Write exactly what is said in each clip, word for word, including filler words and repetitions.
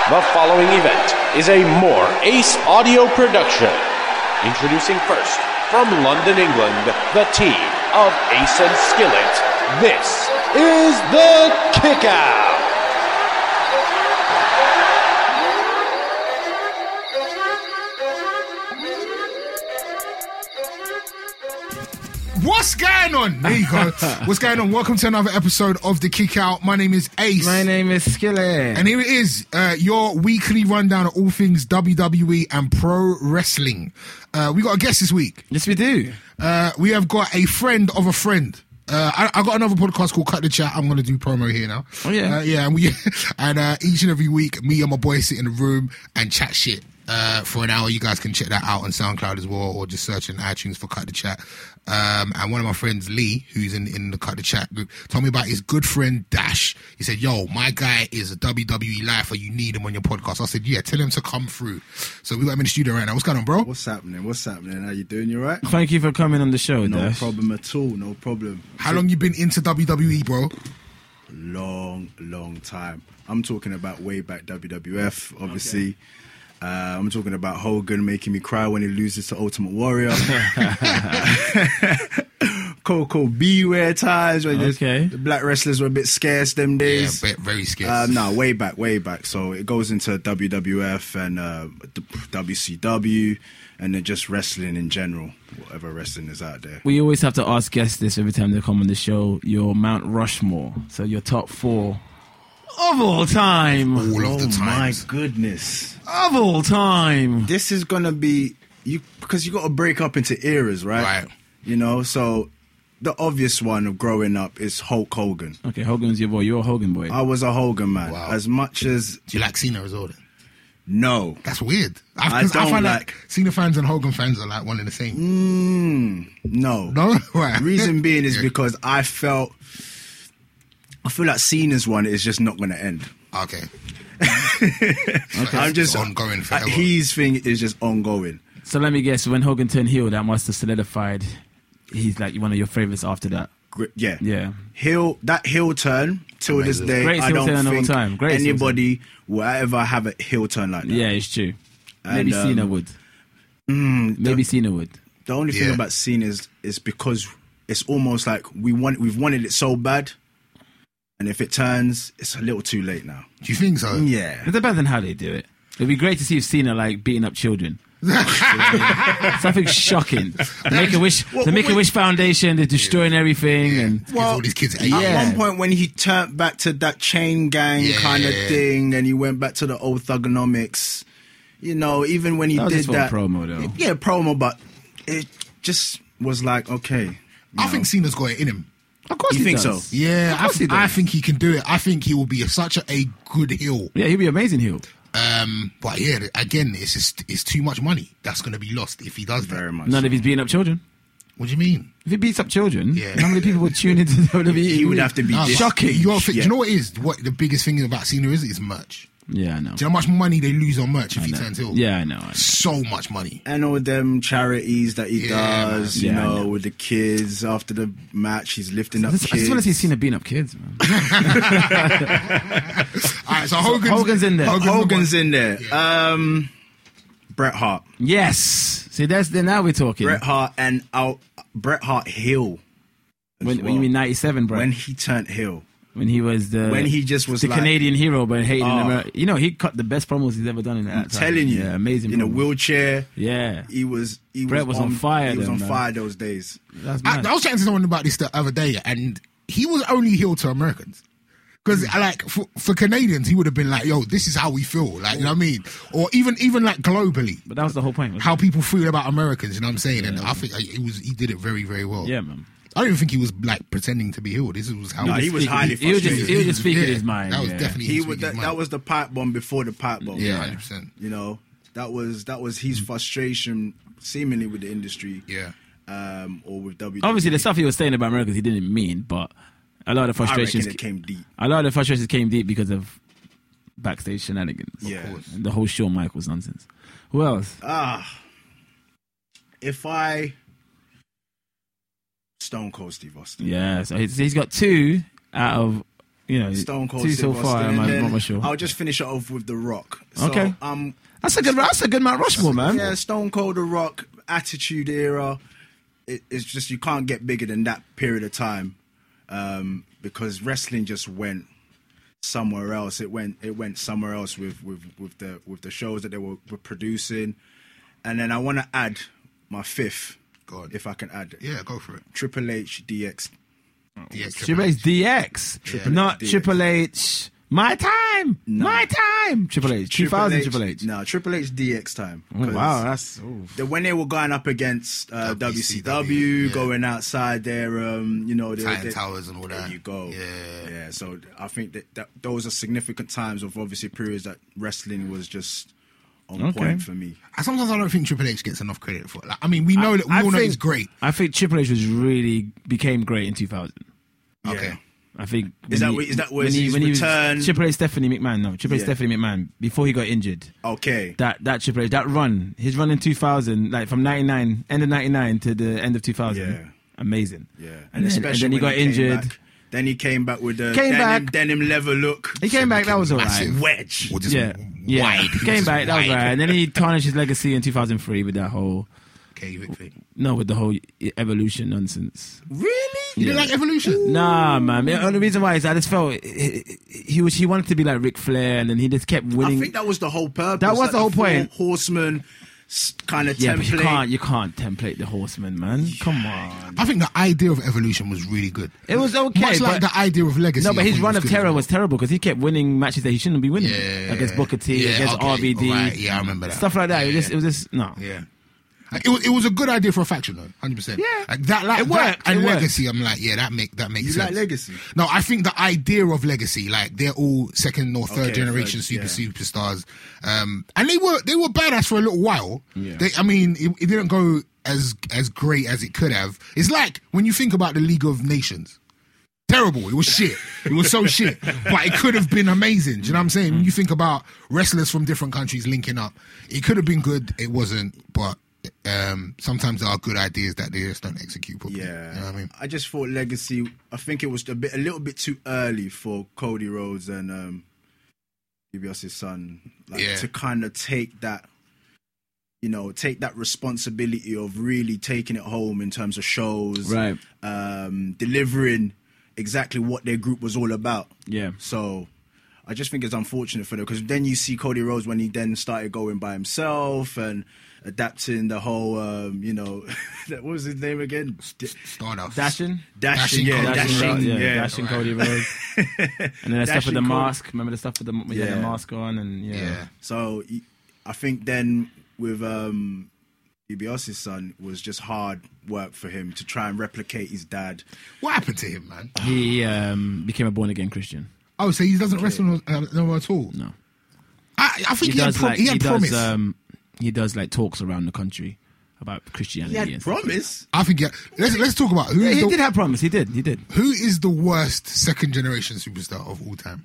The following event is a More Ace audio production. Introducing first, from London, England, the team of Ace and Skillet. This is the Kickout. What's going on? There you go. What's going on? Welcome to another episode of The Kickout. My name is Ace. My name is Skillet. And here it is, uh, your weekly rundown of all things W W E and pro wrestling. Uh, we got a guest this week. Yes, we do. Uh, we have got a friend of a friend. Uh, I, I got another podcast called Cut the Chat. I'm going to do promo here now. Oh, yeah. Uh, yeah, and, we, and uh, each and every week, me and my boys sit in the room and chat shit. Uh, for an hour. You guys can check that out on SoundCloud as well, or just search in iTunes for Cut the Chat. Um, and one of my friends, Lee, who's in, in the Cut the Chat group, told me about his good friend Dash. He said, yo, my guy is a W W E lifer. You need him on your podcast. I said, yeah, tell him to come through. So we got him in the studio right now. What's going on, bro? What's happening? What's happening? How you doing? You alright? Thank you for coming on the show, No Dash. problem at all. No problem. How long you been into W W E, bro? Long, long time. I'm talking about way back W W F, obviously. Okay. Uh, I'm talking about Hogan making me cry when he loses to Ultimate Warrior. Coco Beware times when okay. the black wrestlers were a bit scarce them days. Yeah, very scarce. Uh, no, way back, way back. So it goes into W W F and uh, W C W and then just wrestling in general, whatever wrestling is out there. We always have to ask guests this every time they come on the show, your Mount Rushmore. So your top four of all time. All of the Oh time. my goodness. Of all time. This is going to be, you because you got to break up into eras, right? Right. You know, so the obvious one of growing up is Hulk Hogan. Okay, Hogan's your boy. You're a Hogan boy. I was a Hogan man. Wow. As much as... Do you like Cena as well then? No. That's weird. I 'cause don't find like- like Cena fans and Hogan fans are like one and the same. Mm, no. No? Right. Reason being is Yeah. because I felt... I feel like Cena's one is just not going to end. Okay. okay. I'm just It's ongoing forever. uh, his thing is just ongoing. So let me guess, when Hogan turned heel, that must have solidified he's like one of your favourites after that. Gr- Yeah. Yeah. Heel, that heel turn, till Amazing. this day, Greatest I heel don't turn of all think time. Greatest heel anybody will ever have a heel turn like that. Yeah, it's true. And, Maybe um, Cena would. Mm, Maybe the, Cena would. the only thing Yeah. about Cena is, is because it's almost like we want, we've wanted it so bad, and if it turns, it's a little too late now. Do you think so? Yeah. It depends on how they do it. It'd be great to see Cena like beating up children. Something shocking. The Make a Wish, Well, the Make a wait- Wish Foundation, they're destroying everything, and Gives all these kids At Yeah. one point when he turned back to that chain gang Yeah. kind of thing, and he went back to the old thugonomics, you know, even when he that was did just for a that promo though. yeah, promo, but it just was like, okay. you I know. think Cena's got it in him. Of course You he think does. so? Yeah, Of I, course he I does. think he can do it. I think he will be a, such a, a good heel. Yeah, he'd be amazing heel. Um, but yeah, again, it's just it's too much money that's going to be lost if he does that. Very much. None if he's beating up children. What do you mean? If he beats up children, Yeah. how many people would tune into W W E? He would have to be No, dis- shocking. You, gotta think- Yeah. do you know what it is? What the biggest thing about Cena is? Is merch. Yeah, I know. Do you know how much money they lose on merch if I he know. turns heel? Yeah, I know. I know. So much money. And all them charities that he Yeah, does, man. you Yeah, I know, know. with the kids after the match, he's lifting up I just, I kids. just want to see Cena beating up kids, man. All right, so Hogan's, Hogan's in there. Hogan's, Hogan's in there. Um, Bret Hart. Yes. See, that's the now we're talking. Bret Hart and out Bret Hart heel. as when, when well. you mean ninety-seven, bro? When When, he turned heel. he was the When he just was the like- Canadian hero, but hated in Oh. America. You know, he cut the best promos he's ever done in that I'm time. telling you. Yeah, amazing. In a promos. wheelchair. Yeah, He was he Bret was on fire He was then, on man. fire those days. that's I, mad. I was chatting to someone about this the other day, and he was only heel to Americans. Because, like, for, for Canadians, he would have been like, yo, this is how we feel. Like, you know what I mean? Or even, even like, globally, but that was the whole point. wasn't how people feel about Americans, you know what I'm saying? And I think uh, it was he did it very, very well. it? Yeah, man. I don't even think he was, like, pretending to be healed. This was how No, he was Speak- highly he, he was just frustrated. he was just speaking Yeah, his mind. That was yeah. definitely He his was speaking that, his that mind. was the pipe bomb before the pipe bomb. Yeah, one hundred percent. You know, that was that was his frustration seemingly with the industry. Yeah. Um, or with W W E. Obviously, the stuff he was saying about Americans, he didn't mean, but a lot of the I reckon frustrations it came deep. a lot of the frustrations came deep because of backstage shenanigans. Yeah. And the whole Shawn Michaels nonsense. Who else? Ah, if I Stone Cold Steve Austin. Yeah, so he's, he's got two out of you know, Stone Cold two Steve so far. Austin, I'm and not then much sure. I'll just finish it off with The Rock. So, Okay. Um, That's a good. That's a good Mount Rushmore, man. yeah, Stone Cold, The Rock, Attitude Era. It, it's just you can't get bigger than that period of time, um, because wrestling just went somewhere else. It went it went somewhere else with with, with the with the shows that they were, were producing, and then I want to add my fifth, God. if I can add it. Yeah, go for it. Triple H D X. Yeah, Triple H D X, Triple not H D X. Triple H. My time, No. my time. Triple H, two thousand Triple H. No, Triple H D X time. Oh, 'Cause wow, that's oof. the, when they were going up against uh, W C W, yeah. going outside their, um, you know, their, Titan their- Towers and all there that. you go. Yeah. yeah. So I think that, that those are significant times of obviously periods that wrestling was just on Okay. point for me. I- Sometimes I don't think Triple H gets enough credit for it. Like, I mean, we know that we I all know think- he's great. I think Triple H was really became great in two thousand. Yeah. Okay. I think Is when that he- wh- is that when was he, his when he return? was Triple H Stephanie McMahon? No, Triple H Yeah. Stephanie McMahon before he got injured. Okay. That that Triple H that run, his run in two thousand, like from ninety-nine, end of ninety-nine to the end of two thousand, Yeah. amazing. Yeah. and, And, then, especially and then he when got came injured. back. Then he came back with the Came denim, back. denim leather look. He came back. That was alright. Massive. Wedge. Or just Yeah, yeah. wide. He came Just back. That was wide. right. And then he tarnished his legacy in two thousand three with that whole Okay, Vic thing. no, with the whole evolution nonsense. Really? You didn't like Evolution? Nah, man. The only reason why is I just felt he, he was he wanted to be like Ric Flair, and then he just kept winning. I think that was the whole purpose. That was like the whole four point. Horseman kind of yeah, template. but you can't you can't template the Horseman, man. Come on. I think the idea of Evolution was really good. It was okay, Much like but- the idea of Legacy. No, but I his think run was of good terror as well. was terrible because he kept winning matches that he shouldn't be winning Yeah. against Booker T, Yeah, against okay, R V D, alright, yeah, I remember that. stuff like that. It was Yeah. just, it was just no. Yeah. It was, it was a good idea for a faction, though, hundred percent. Yeah. like that, like It that worked, and it worked. Legacy. I'm like, yeah, that make that makes You sense. like Legacy? No, I think the idea of Legacy, like they're all second or third Okay, generation third, super yeah. superstars, um, and they were they were badass for a little while. Yeah. They, I mean, it, it didn't go as as great as it could have. It's like when you think about the League of Nations. Terrible. It was shit. It was so shit. But it could have been amazing. Do you know what I'm saying? When you think about wrestlers from different countries linking up, it could have been good. It wasn't. But um, sometimes there are good ideas that they just don't execute properly. Yeah, You know what I mean? I just thought Legacy. I think it was a bit, a little bit too early for Cody Rhodes and um, DiBiase's son, like, Yeah. to kind of take that, you know, take that responsibility of really taking it home in terms of shows, Right. um, delivering exactly what their group was all about. Yeah. So I just think it's unfortunate for them because then you see Cody Rhodes when he then started going by himself and adapting the whole, um, you know, what was his name again? D- Stardust. Dashing. Dashing, yeah, Cody dashing, Rhodes. yeah, yeah. dashing Right. Cody Rhodes, and then the stuff with the Dashing Cody- mask. Remember the stuff with the with Yeah. the mask on, and yeah, Yeah. So y- I think then with um, DiBiase's son was just hard work for him to try and replicate his dad. What happened to him, man? he um, became a born again Christian. Oh, so he doesn't wrestle no, uh, no more at all? No, I, I think he he, had, does pro- like he had he promise. does um, he does like talks around the country about Christianity. He and had stuff. promise. I think, yeah. Let's, let's talk about who Yeah, is, he the, did have promise. He did. He did. who is the worst second generation superstar of all time.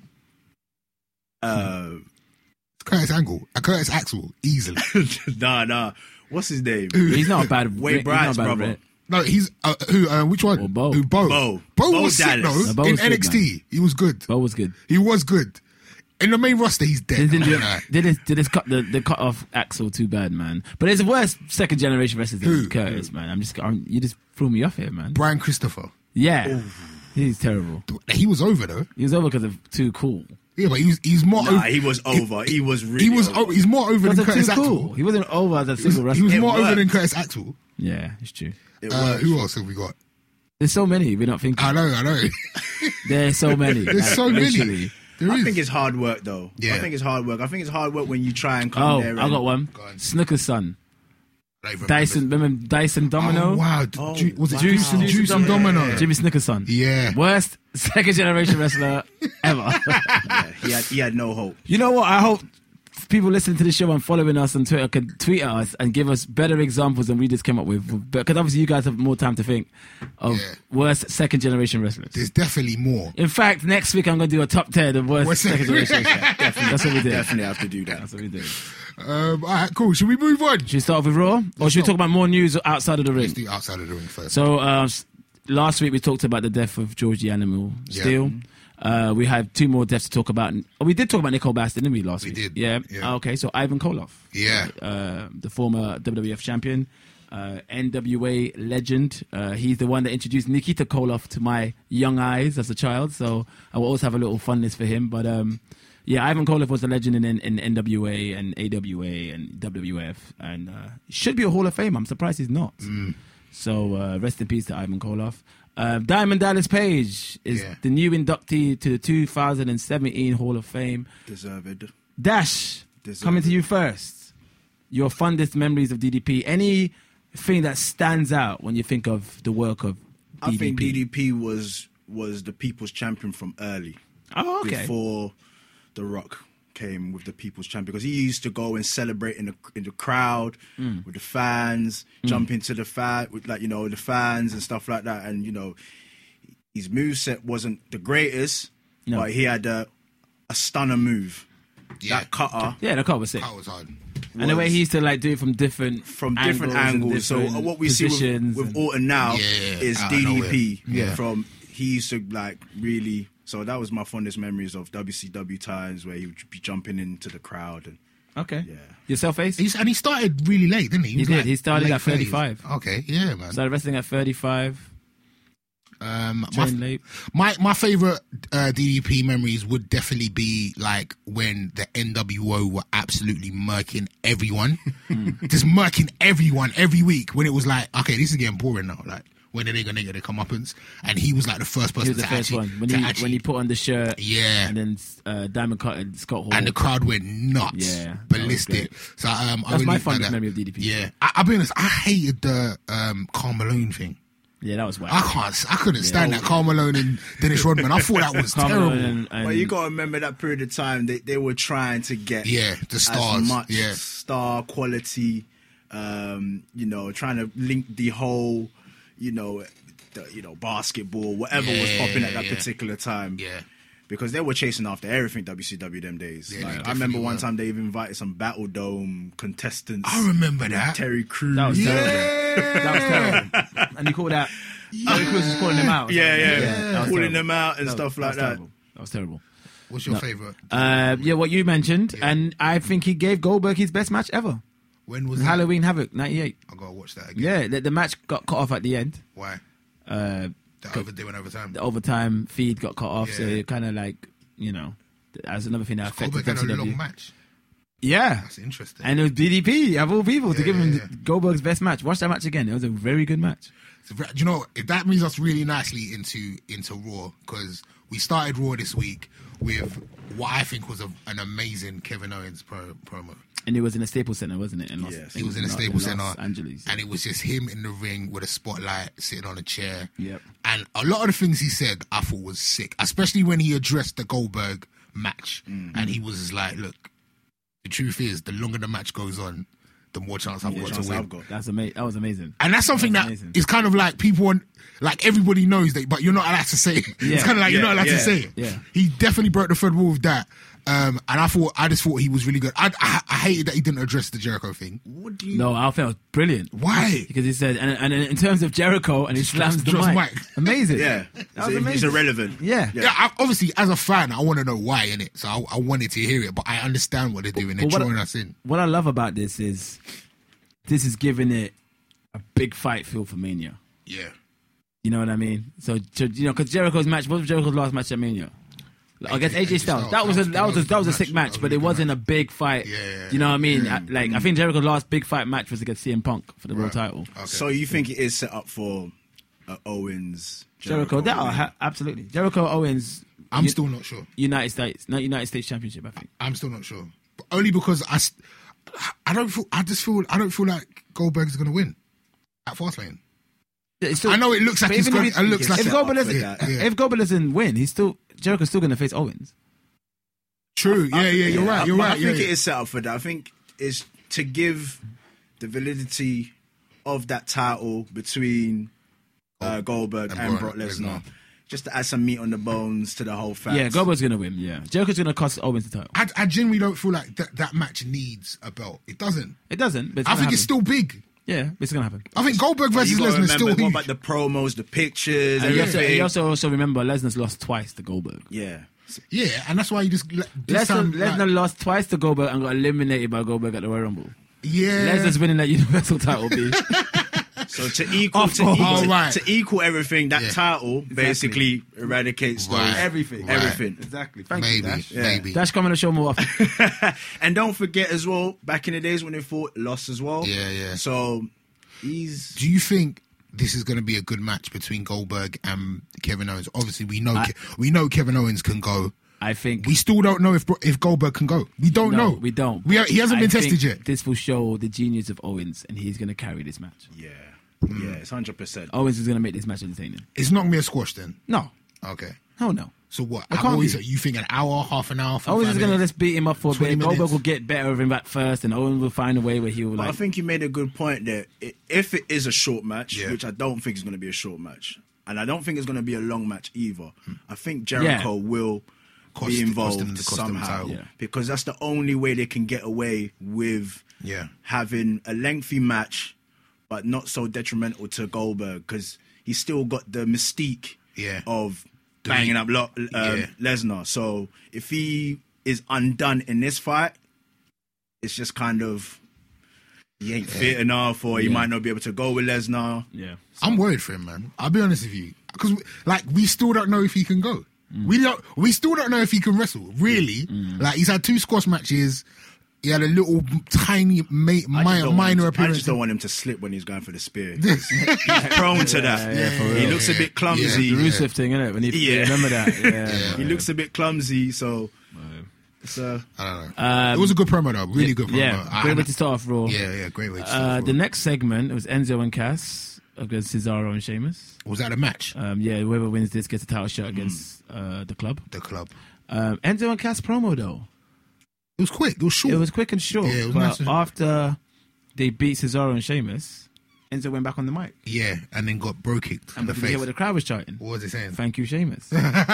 Uh, Curtis Angle. Uh, Curtis Axel, easily. nah, nah. What's his name? He's not a bad. Wade he's not a Bryant's bad brother. Brit. No, he's uh, who? Uh, which one? Or Bo. Who? Bo. Bo. Bo, Bo was sick Dallas. though. No, Bo in was good, N X T, he was good. Bo was good. He was good. In the main roster, he's dead. Did, did, Nah. did, it, did it cut the, the cut off Axel too bad, man? But there's worse second generation wrestlers than Who? Curtis, man. I'm just I'm, you just threw me off here, man. Brian Christopher. Yeah, he's terrible. He was over though. He was over because of too cool. Yeah, but he was, he's more. Nah, over, he was over. He was really He was. over. o- He's more over Because than of too Curtis Axel. cool. He wasn't over as a He was, single he was wrestler. It more over worked. than Curtis Axel. Yeah, it's true. It Uh, works. who else have we got? There's so many. We're not thinking. I know, I know. There's so many. There's like, so many. literally. There I is. think it's hard work though. Yeah. I think it's hard work. I think it's hard work when you try and come Oh, there. I and, got one. Go on. Snooker's son. I don't even Dyson. Remember Dyson remember. Domino? Oh, wow. D- Oh, Ju- was it wow. Juice and Juice Juice and and Domino? Domino. Jimmy Snooker's son. Yeah. Worst second generation wrestler ever. Yeah, he had he had no hope. You know what? I hope people listening to the show and following us on Twitter can tweet at us and give us better examples than we just came up with. Because obviously you guys have more time to think of Yeah. worst second generation wrestlers. There's definitely more. In fact, next week I'm going to do a top ten of worst Worst second second- generation wrestlers. Definitely. That's what we did. Definitely have to do that. That's what we did. Um, all right, cool. Should we move on? Should we start off with Raw? Or should we go. talk about more news outside of the ring? Let's do outside of the ring first. So uh, s- last week we talked about the death of George the Animal Yeah. Steele. Uh, we have two more deaths to talk about. Oh, we did talk about Nicole Bass, didn't we, last We week? did, Yeah. yeah. Ah, okay, so Ivan Koloff. Yeah. Uh, the former W W F champion, uh, N W A legend. Uh, he's the one that introduced Nikita Koloff to my young eyes as a child, so I will always have a little fondness for him. But um, yeah, Ivan Koloff was a legend in, in N W A and A W A and W W F, and uh, should be a Hall of Fame. I'm surprised he's not. Mm. So uh, rest in peace to Ivan Koloff. Uh, Diamond Dallas Page is Yeah. the new inductee to the two thousand seventeen Hall of Fame. Deserved. Dash, Deserved. coming to you first. Your fondest memories of D D P. Anything that stands out when you think of the work of D D P? I think D D P was was the people's champion from early. Oh, okay. Before The Rock came with the people's champion, because he used to go and celebrate in the in the crowd Mm. with the fans, jump into the fan with, like, you know, the fans and stuff like that. And you know, his moveset wasn't the greatest, No. but he had a, a stunner move. Yeah. That cutter Yeah, the car was sick. That was hard. And the way was- he used to like do it from different from different angles. and angles. So different what we see with, positions with and- Orton now Yeah, is out of D D P. nowhere. Yeah. From he used to like really. So that was my fondest memories of W C W times, where he would be jumping into the crowd and Okay. yeah. Yourself, Ace? He's, and he started really late, didn't he? He was did. like He started late at thirty-five. thirties. Okay, yeah, man. Started wrestling at thirty-five. Um, Trained my, late. my my favorite uh, D D P memories would definitely be like when the N W O were absolutely murking everyone, just murking everyone every week. When it was like, okay, this is getting boring now. Like when are they gonna get their comeuppance? And he was like the first He person was the to first actually, one. When to he, actually when he put on the shirt. yeah. And then uh, Diamond Cut and Scott Hall. And the crowd went nuts, Yeah, that was ballistic. great. So um, I That's really my like fondest that. memory of D D P. Yeah, I, I'll be honest. I hated the um, Karl Malone thing. Yeah, that was whack. I can't. I couldn't stand that Karl Malone and Dennis Rodman. I thought that was Carmelo terrible. and- and- But you got to remember that period of time they they were trying to get Yeah, the stars. as much Yeah. star quality, um, you know, trying to link the whole, you know, the, you know, basketball, whatever was Yeah, popping at that yeah. particular time. Yeah. Because they were chasing after everything W C W them days. Yeah, they Like, I definitely remember one were. time they even invited some Battle Dome contestants. I remember that. Terry Crews. That was Yeah. terrible. That was terrible. And you call that. Terry Crews was calling them out. Yeah, yeah, that was pulling terrible. them out and That was- stuff like was that. terrible. That was terrible. What's your favorite? Uh, yeah, what you mentioned, and I think he gave Goldberg his best match ever. When was that? Halloween Havoc, ninety-eight. I gotta watch that again. Yeah, the, the match got cut off at the end. Why? Uh, The overdoing overtime. the overtime feed got cut off, so Yeah. it kind of like, you know, that's another thing that affected Goldberg had a W C W. long match. Yeah. That's interesting. And it was D D P, of all people, to Yeah, give him yeah, yeah. Goldberg's best match. Watch that match again. It was a very good match. So, do you know, if that moves us really nicely into into Raw, because we started Raw this week with what I think was a, an amazing Kevin Owens pro, promo. And it was in a Staples Center, wasn't it? In Los, Yes. It was in a Los- Staples Los Center, Angeles. and it was just him in the ring with a spotlight, sitting on a chair. Yep. And a lot of the things he said, I thought was sick, especially when he addressed the Goldberg match, Mm-hmm. and he was just like, "Look, the truth is, the longer the match goes on, the more chance I've More got chance to win." I've got. That's ama- That was amazing. And that's something That's that amazing. is kind of like people want, like everybody knows that, but you're not allowed to say it. Yeah. It's kind of like you're Yeah, not allowed yeah, to say it. yeah. He definitely broke the third wall with that. Um, and I thought, I just thought he was really good. I, I, I hated that he didn't address the Jericho thing. What do you No, I felt brilliant. Why? Because he said, and, and in terms of Jericho, and he slams the drops mic. mic. Amazing. Yeah. That It's, was it's amazing. irrelevant. Yeah. Yeah, I, obviously, as a fan, I want to know why in it. So I, I wanted to hear it, but I understand what they're doing. They're But what I- drawing us in. What I love about this is, this is giving it a big fight feel for Mania. Yeah. You know what I mean? So, to, you know, because Jericho's match, what was Jericho's last match at Mania? I guess A J Styles. That was a that was a that was a sick match, but it wasn't a big fight. Yeah, yeah, You know what I mean? I- Like I think Jericho's last big fight match was against C M Punk for the world title. Okay. So you think it is set up for uh, Owens Jericho, that win? oh, ha- absolutely. Jericho Owens. I'm U- still not sure. United States, not United States Championship. I think. I'm still not sure. But only because I, s- I don't feel, I just feel, I don't feel like Goldberg's going to win at Fastlane. It's still- I know it looks like but he's even going if to, it looks if like set it. Goldberg up for doesn't, that. Yeah. if Goldberg doesn't win, he's still Jericho's still going to face Owens. True. Yeah, yeah, you're right. You're But right. I think yeah, it is set up for that. I think it's to give the validity of that title between uh, Goldberg And and, Brock Brock Lesnar, Lesnar. just to add some meat on the bones to the whole fact. Yeah, Goldberg's going to win. Yeah, Jericho's going to cost Owens the title. I, I genuinely don't feel like that, that match needs a belt. It doesn't. It doesn't. But it's I gonna think it's happen. still big. Yeah, it's gonna happen. I think Goldberg But versus you gotta Lesnar is still remember, huge. what about the promos, the pictures, And you, have to, everything? you also also remember Lesnar's lost twice to Goldberg. yeah. Yeah, and that's why you just this Lesnar, time, Lesnar like, lost twice to Goldberg and got eliminated by Goldberg at the Royal Rumble. yeah. Lesnar's winning that Universal title, B. So to equal Of to, course. equal, Oh, to, right. to equal everything, that Yeah. title basically eradicates those, Right. Everything. Right. everything. Exactly. Thank you, maybe, Dash. maybe. Dash coming to show more often. And don't forget as well, back in the days when they fought, lost as well. Yeah, yeah. So he's Do you think this is going to be a good match between Goldberg and Kevin Owens? Obviously, we know I- Ke- we know Kevin Owens can go. I think We still don't know if if Goldberg can go. We don't no, know. we don't. We ha- he hasn't I been think tested yet. This will show the genius of Owens, and he's going to carry this match. yeah, Hmm. yeah, it's hundred percent. Owens is going to make this match entertaining. It's not going to be a squash then. No, Okay. no, no. So what? It How can't always, be. you think an hour, half an hour? Owens is going to to just beat him up for a twenty bit. Goldberg minutes. will get better of him back first, and Owens will find a way where he will But I like. think you made a good point there. I- If it is a short match, Yeah. which I don't think is going to be a short match, and I don't think it's going to be a long match either, Hmm. I think Jericho will Cost- be cost involved him the custom somehow title. Yeah. because that's the only way they can get away with Yeah. having a lengthy match, but not so detrimental to Goldberg because he's still got the mystique Yeah. of banging up Lo- um, Yeah. Lesnar. So if he is undone in this fight, it's just kind of he ain't fit enough, or he Yeah. might not be able to go with Lesnar. yeah, I'm worried for him, man. I'll be honest with you, because like we still don't know if he can go. Mm. We don't. We still don't know if he can wrestle. Really, like he's had two squash matches. He had a little tiny ma- I just mi- don't want him minor to- I appearance. just don't want him to slip when he's going for the spear. he's prone to that. yeah, for he real. looks a Yeah. bit clumsy. the Rusev thing, isn't it? When he Yeah. remember that, yeah, He looks a bit clumsy, so it's uh, I don't know. Um, it was a good promo though. Really good promo. Yeah, I- great way to start off Raw. yeah, yeah, great way to Uh, start. the off. next segment was Enzo and Cass against Cesaro and Sheamus. Was that a match? Um, yeah, whoever wins this gets a title shot against uh, the club. The club. Um, Enzo and Cass promo though. It was quick. It was short. It was quick and short. Yeah, it was but nice. after they beat Cesaro and Sheamus, Enzo went back on the mic. yeah, and then got bro kicked in And the did you hear face. what the crowd was chanting? What was it saying? Thank you, Sheamus.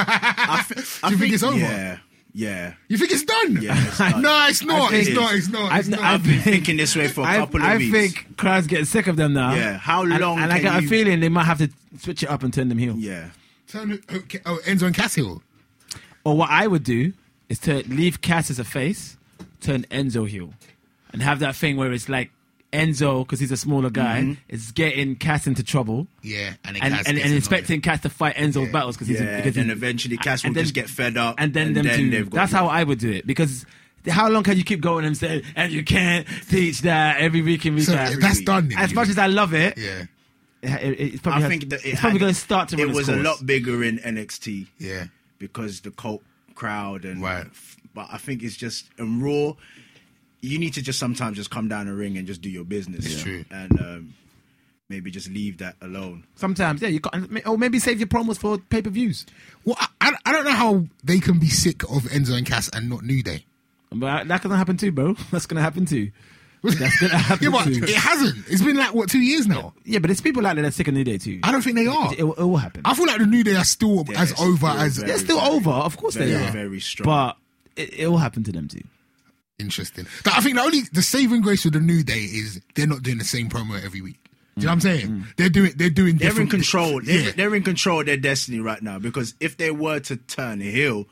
I, th- I Do you think it's over? Yeah, yeah. You think it's done? Yeah, it's done. no, it's not. I It's think- not. It's not. It's I- not. I I've been think- thinking this way for a I, couple of I weeks. think crowds getting sick of them now. Yeah, how And- long And, I can got you- a feeling they might have to switch it up and turn them heel. Yeah, Turn it- okay, oh, Enzo and Cass heel. Or what I would do is to leave Cass as a face, turn Enzo heel, and have that thing where it's like Enzo, because he's a smaller guy, Mm-hmm. is getting Cass into trouble. Yeah, and then And, Cass and, gets and annoyed. expecting Cass to fight Enzo's Yeah. battles because he's yeah. because And he- eventually, Cass will and then- just get fed up, and then them two. they've got That's you. how I would do it because how long can you keep going and say and you can't teach that every week and week So out? that's done. As much as I love it, yeah, it, it, it's probably, I has- think that it it's probably had- going to start to run It its was a course. lot bigger in N X T yeah, because the cult crowd and Right. but I think it's just in Raw. You need to just sometimes just come down the ring and just do your business. It's true. and um, maybe just leave that alone. Sometimes, yeah, you can't, or maybe save your promos for pay per views. Well, I, I I don't know how they can be sick of Enzo and Cass and not New Day. But that can happen too, bro. That's going to happen too. That's going to happen Yeah, but too. it hasn't. It's been like what two years now. Yeah, but there's people out there that's sick of New Day too. I don't think they are. It, it, will- it will happen. I feel like the New Day are still Yeah, as it's over still as very- They're still very- over, of course Very, they are. very strong. But it, it will happen to them too. interesting. But I think the only the saving grace with the New Day is they're not doing the same promo every week. Do you know what I'm saying? They're doing they're doing They're in different control. They're, Yeah, they're in control of their destiny right now because if they were to turn heel,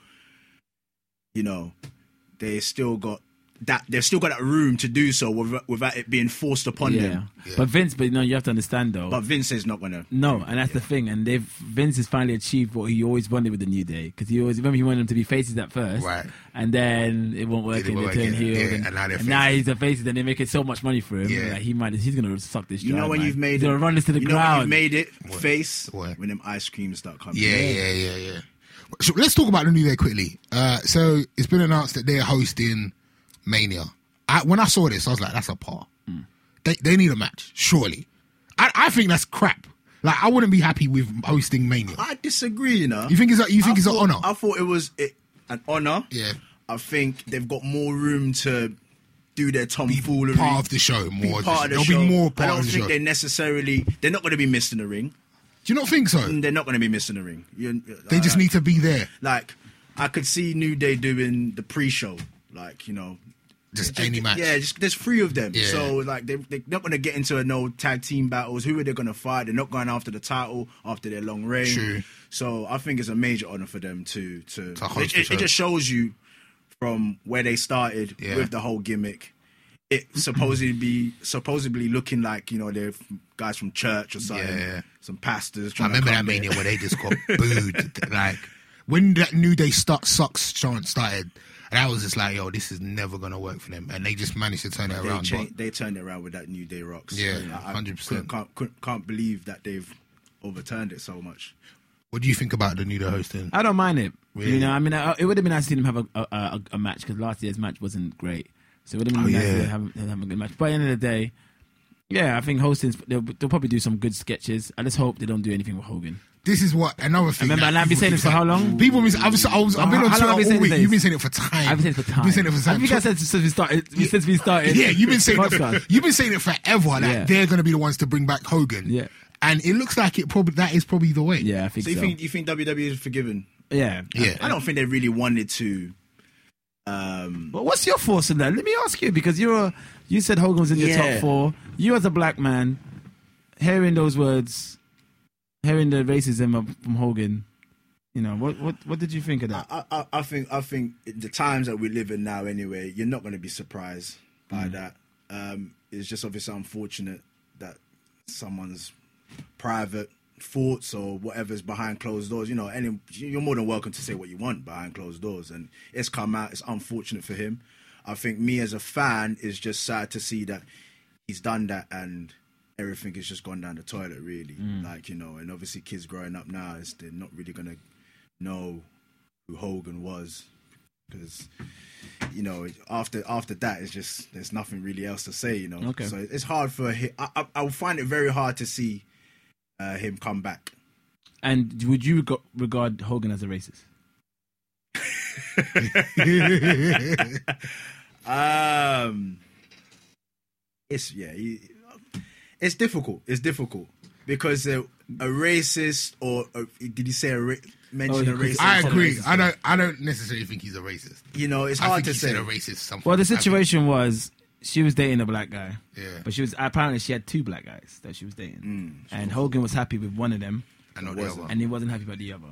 you know, they still got that. They've still got that room to do so without, without it being forced upon Yeah. them. But Vince, but you know, you have to understand though. But Vince is not gonna. no, and that's the thing. And they've Vince has finally achieved what he always wanted with the New Day because he always remember he wanted them to be faces at first, Right. And then it won't work, It and won't they work, turn yeah, heel, yeah, and, and now they're and now faces. he's a faces, and they're making so much money for him. Yeah. Like he might, he's gonna suck this. You know dry, when man. you've made he's it, gonna run this to the you know when ground. you've made it What? face What? when them ice creams start coming. yeah, yeah, yeah, yeah. So let's talk about the New Day quickly. Uh, so it's been announced that they're hosting Mania. I, when I saw this, I was like, "That's a par. Mm. They they need a match, surely." I, I think that's crap. Like I wouldn't be happy with hosting Mania. I disagree. You know, You think it's a, you think I it's an thought- honor? I thought it was it, an honor. Yeah. I think they've got more room to do their tomfoolery. Part of the show, be more. part of the There'll show. be more I part don't of the think show. they necessarily. They're not going to be missed in the ring. Do you not think so? They're not going to be missed in the ring. You, They just like, need to be there. like I could see New Day doing the pre-show, like you know, just any match. Yeah, just there's three of them. Yeah. So like they they're not gonna get into a no tag team battles. Who are they gonna fight? They're not going after the title after their long reign. True. So I think it's a major honor for them to to. To host it, the it, show. it just shows you from where they started Yeah. with the whole gimmick. It supposedly be supposedly looking like, you know, they're guys from church or something. Yeah. Some pastors. I trying remember to that come mania there. where they just got booed. Like when that New Day start sucks chant started, and I was just like, yo, this is never gonna work for them, and they just managed to turn it They, around. cha- But they turned it around with that New Day Rocks. Yeah, I- I one hundred percent. Can't, can't, can't believe that they've overturned it so much. what do you think about the New Day hosting? I don't mind it. Really? You know, I mean, I, it would have been nice to see them have a, a, a, a match because last year's match wasn't great. So it would have been Oh, nice yeah. to have, have a good match. But at the end of the day, yeah, I think hosting, they'll, they'll probably do some good sketches. I just hope they don't do anything with Hogan. This is what another thing. Remember, that and I've been people saying keep this for how long? People, been, I've, I was, I've been How- on how long have Twitter you all saying week. this? You've been saying it for time. I've been saying it for time. You've been saying it for I time. think I said since we started. Since we started. Yeah, you've been saying it. podcast. You've been saying it forever. That Yeah. they're going to be the ones to bring back Hogan. Yeah. and it looks like it probably that is probably the way. Yeah, I think So so. you think you think W W E is forgiven? yeah, Yeah. I don't think they really wanted to. Um, But what's your force in that? Let me ask you, because you're a, you said Hogan was in your Yeah. top four. You as a black man, hearing those words, hearing the racism of, from Hogan, you know, what what what did you think of that? I, I, I think I think the times that we live in now, anyway, you're not going to be surprised by Mm. that. Um, it's just obviously unfortunate that someone's private thoughts or whatever's behind closed doors. You know, any you're more than welcome to say what you want behind closed doors, and it's come out. It's unfortunate for him. I think me as a fan is just sad to see that he's done that and everything has just gone down the toilet. Really, like you know, and obviously kids growing up now, is they're not really gonna know who Hogan was, because you know after after that it's just there's nothing really else to say, you know. Okay. So it's hard for him. I, I, I would find it very hard to see uh, him come back. And would you reg- regard Hogan as a racist? Um, it's yeah, he, it's difficult. It's difficult because uh, a racist or a, did he say a ra- mention Oh, a because- racist? I It's agree. racist. I don't. I don't necessarily think he's a racist. You know, it's I hard think to he say. said a racist. Something. Well, the I think- situation was she was dating a black guy. Yeah. But she was apparently she had two black guys that she was dating, and Hogan was happy with one of them, I know the wasn't. other. and he wasn't happy about the other.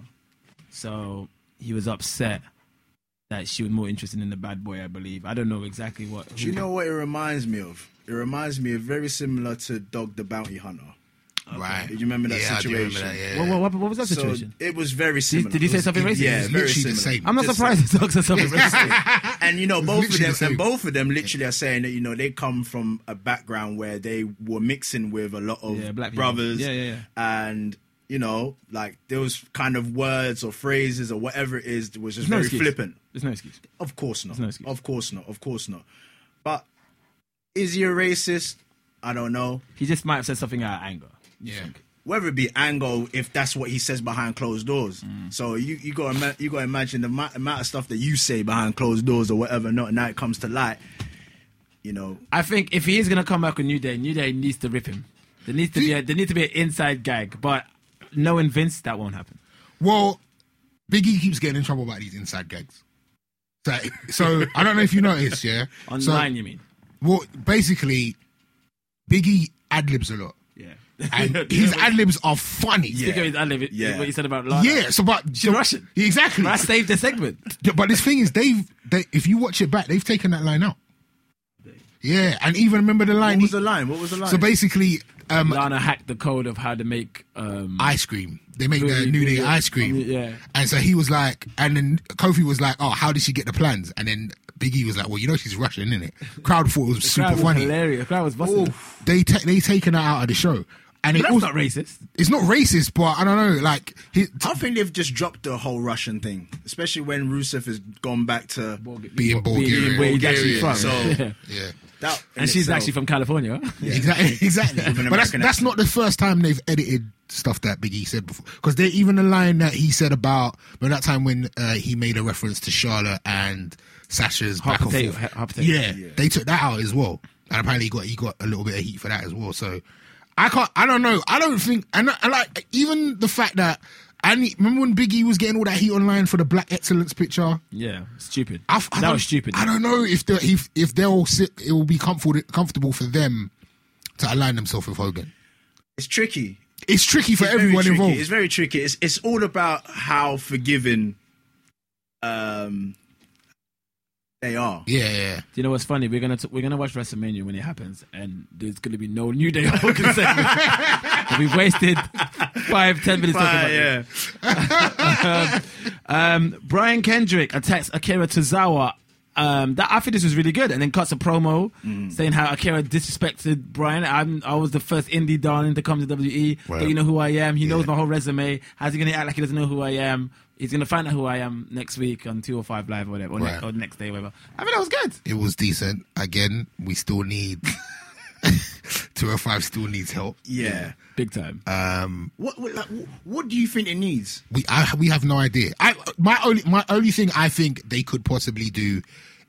So he was upset that she was more interested in the bad boy, I believe. I don't know exactly what. Do you know what it reminds me of? It reminds me of very similar to Dog the Bounty Hunter. Right. Do you remember that yeah, situation? I do remember that, yeah. What, what, what, what was that So situation? it was very similar. did he say something It- racist? it Yeah, was very literally the similar. same. I'm not Just surprised he talks to something racist. And you know, both of Literally them, the same. and both of them, literally are saying that you know they come from a background where they were mixing with a lot of Yeah, black people. brothers, Yeah, yeah, yeah. and you know, like those kind of words or phrases or whatever it is was just There's no very excuse. flippant. There's no excuse. Of course not. There's no excuse. Of course not. Of course not. But is he a racist? I don't know. He just might have said something out of anger. Yeah. Whether it be anger, if that's what he says behind closed doors. Mm. So you you got to you got to imagine the amount, amount of stuff that you say behind closed doors or whatever. Not now it comes to light. You know, I think if he is going to come back with New Day, New Day needs to rip him. There needs to be a, there needs to be an inside gag, but knowing Vince, that won't happen. Well, Big E keeps getting in trouble about these inside gags. So, so I don't know if you noticed, yeah. So, Online, you mean? well, basically, Big E ad libs a lot, Yeah. and his ad libs are funny. Think of his ad lib, Yeah. what he said about Lana. Yeah, so but She's Russian. Exactly. I saved the segment. But this thing is, they've they, if you watch it back, they've taken that line out. Yeah, and even remember the line. what was he- the line? What was the line? so basically, um, Lana hacked the code of how to make. Um, ice cream. They make the Really, New Day really, ice cream. yeah. And so he was like, and then Kofi was like, oh, how did she get the plans? And then Big E was like, well, you know she's Russian, innit? Crowd thought it was the super crowd was funny. hilarious. The crowd was busting. They ta- they taken that out of the show. And it That's was, not racist. it's not racist, but I don't know, like, he, I think they've just dropped the whole Russian thing, especially when Rusev has gone back to being Bulgarian. where he's actually Bulgarian, from. so- Yeah. yeah. that. in And she's itself. actually from California. Exactly, exactly. With an But that's American that's accent. not the first time they've edited stuff that Big E said before. Because they even the line that he said about remember that time when uh, he made a reference to Charlotte and Sasha's Hot back potato, and forth. hot potato. Yeah, Yeah. they took that out as well, and apparently he got he got a little bit of heat for that as well. So I can't. I don't know. I don't think. And, and like even the fact that And he, remember when Big E was getting all that heat online for the Black Excellence picture? Yeah, stupid. I, I that don't- was stupid. I don't know if they if if they'll sit, it will be comfortable comfortable for them to align themselves with Hogan. It's tricky. It's tricky for It's very everyone tricky. involved. It's very tricky. It's it's all about how forgiving um, they are. Yeah, yeah. Do you know what's funny? We're gonna t- we're gonna watch WrestleMania when it happens, and there's gonna be no New Day Hogan segment. And we've wasted five, ten minutes talking about yeah. this. Um, Brian Kendrick attacks Akira Tozawa. Um, that I think this was really good, and then cuts a promo Mm. saying how Akira disrespected Brian. I'm, I was the first indie darling to come to W W E. Right. Don't you know who I am? He knows my whole resume. How's he gonna act like he doesn't know who I am? He's gonna find out who I am next week on two oh five Live or whatever, or, Right. ne- or next day, or whatever. I mean, that was good. It was decent. Again, we still need two oh five still needs help. Yeah. Big time. Um, What, what like, what do you think it needs? we I, we have no idea. I my only my only thing I think they could possibly do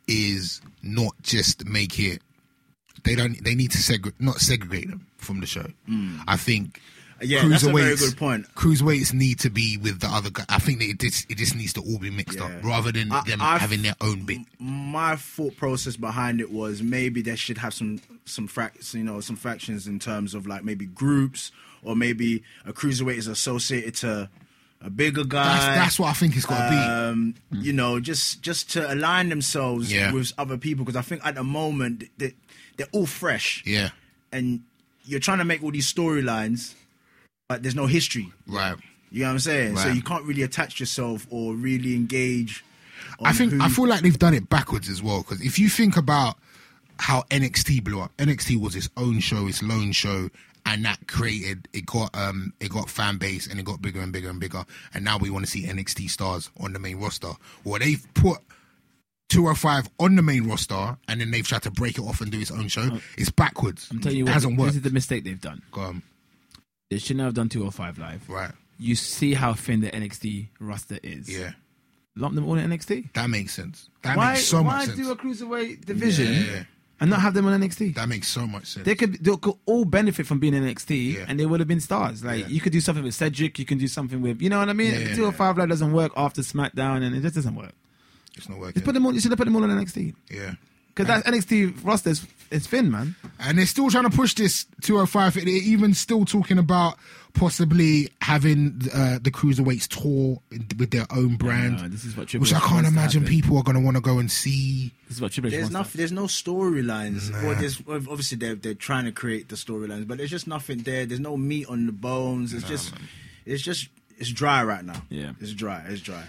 is not just make it. They don't. They need to segregate, not segregate them from the show. I think. Yeah, that's a very cruiserweights- good point. Cruiserweights need to be with the other guy. I think that it just, it just needs to all be mixed Yeah. up rather than I- them I've- having their own bit. My thought process behind it was maybe they should have some some frac- you know some fractions in terms of like maybe groups, or maybe a cruiserweight is associated to a bigger guy. That's, that's what I think it's got to be. um, you know, just just to align themselves Yeah. with other people, because I think at the moment they, they're all fresh, Yeah, and you're trying to make all these storylines, but there's no history. right. You know what I'm saying? So Right. you can't really attach yourself or really engage. I on think who- I feel like they've done it backwards as well, because if you think about how N X T blew up, N X T was its own show, its lone show, and that created it got um it got fan base and it got bigger and bigger and bigger, and now we want to see N X T stars on the main roster. Well, they've put two oh five on the main roster, and then they've tried to break it off and do its own show. It's backwards. I'm telling you it what, hasn't this worked. is the mistake they've done. Go on. They shouldn't have done two oh five Live. Right. You see how thin the N X T roster is. Yeah, Lump them all in N X T. that makes sense. That Why, makes so why much sense. do a cruiserweight division Yeah. and not have them on N X T? That makes so much sense. They could, they could all benefit from being in N X T, Yeah. and they would have been stars. Like Yeah. you could do something with Cedric, you can do something with, you know what I mean. Yeah, yeah, two oh five Live doesn't work after SmackDown, and it just doesn't work. It's not working. Just put them all. You should have put them all on N X T, yeah. because that N X T roster is, is thin, man. And they're still trying to push this two oh five. They're even still talking about possibly having uh, the cruiserweights tour with their own brand, No, this is what Triple which I H can't wants to imagine happen. people are going to want to go and see. This is what Triple H There's wants. to nothing. There's no storylines. Well, there's obviously they're they're trying to create the storylines, but there's just nothing there. There's no meat on the bones. It's just, it's just, it's dry right now. Yeah. it's dry. It's dry.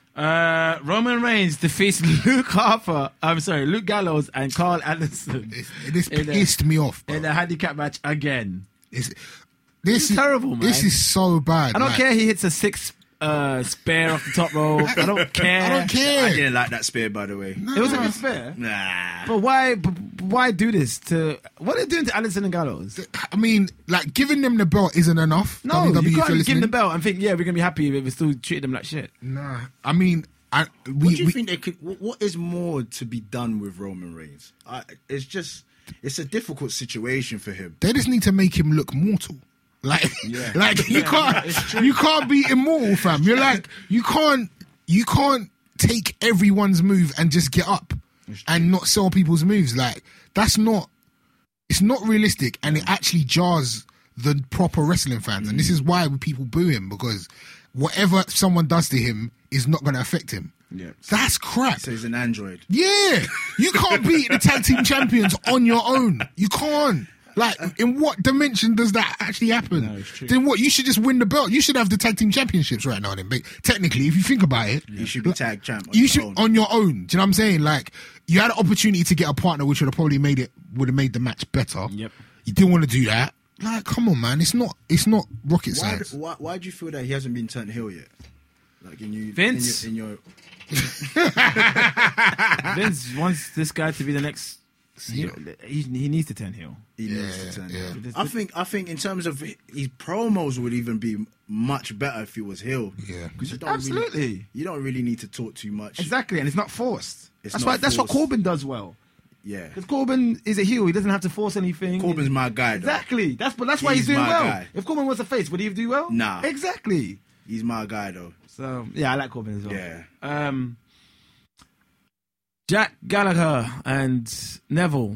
Uh, Roman Reigns defeats Luke Harper. I'm sorry, Luke Gallows and Carl Anderson It's, this In a- pissed me off. Bro. in a handicap match again. It's, this is terrible, man. This is so bad. I don't like, care. He hits a six uh, spear off the top rope. I don't care. I don't I care. didn't like that spear, by the way. It was a good spear. Nah. But why? But why do this to? What are they doing to Anderson and Gallows? I mean, like giving them the belt isn't enough. No, W W E, you if can't you're give them the listening. belt and think, yeah, we're gonna be happy if we still treat them like shit. Nah, I mean, I we, What do you we think they could? What, what is more to be done with Roman Reigns? I, it's just, it's a difficult situation for him. they just need to make him look mortal. Like, Yeah. like you Yeah, can't, it's true. you can't be immortal, fam. You're like, you can't, you can't take everyone's move and just get up and not sell people's moves. Like, that's not, it's not realistic, and it actually jars the proper wrestling fans. And this is why people boo him, because whatever someone does to him is not going to affect him. Yeah. That's crap. So he's an android. Yeah, you can't beat the tag team champions on your own. You can't. Like, in what dimension does that actually happen? No, it's true. Then what? You should just win the belt. You should have the tag team championships right now. Then, but technically, if you think about it, He should be tag champ. on you his should own. on your own. Do you know what I'm saying? Like, you had an opportunity to get a partner, which would have probably made it would have made the match better. Yep. You didn't want to do that. Like, come on, man. It's not. It's not rocket Why, science. why, why do you feel that he hasn't been turned heel yet? Like in you, Vince. in your, in your Vince wants this guy to be the next. He, he, he needs to turn heel. he needs Yeah, to turn yeah. heel. I think I think in terms of his promos would even be much better if he was heel. Yeah. 'Cause you don't Absolutely. Really, you don't really need to talk too much. Exactly, and it's not forced. It's that's not why. That's what forced. Corbin does well. Yeah. Because Corbin is a heel. He doesn't have to force anything. Corbin's my guy. Though. Exactly. That's but that's why he's, He's doing my well. guy. If Corbin was a face, would he do well? Nah. Exactly. He's my guy, though. So yeah, I like Corbin as well. Yeah. Um, Jack Gallagher and Neville.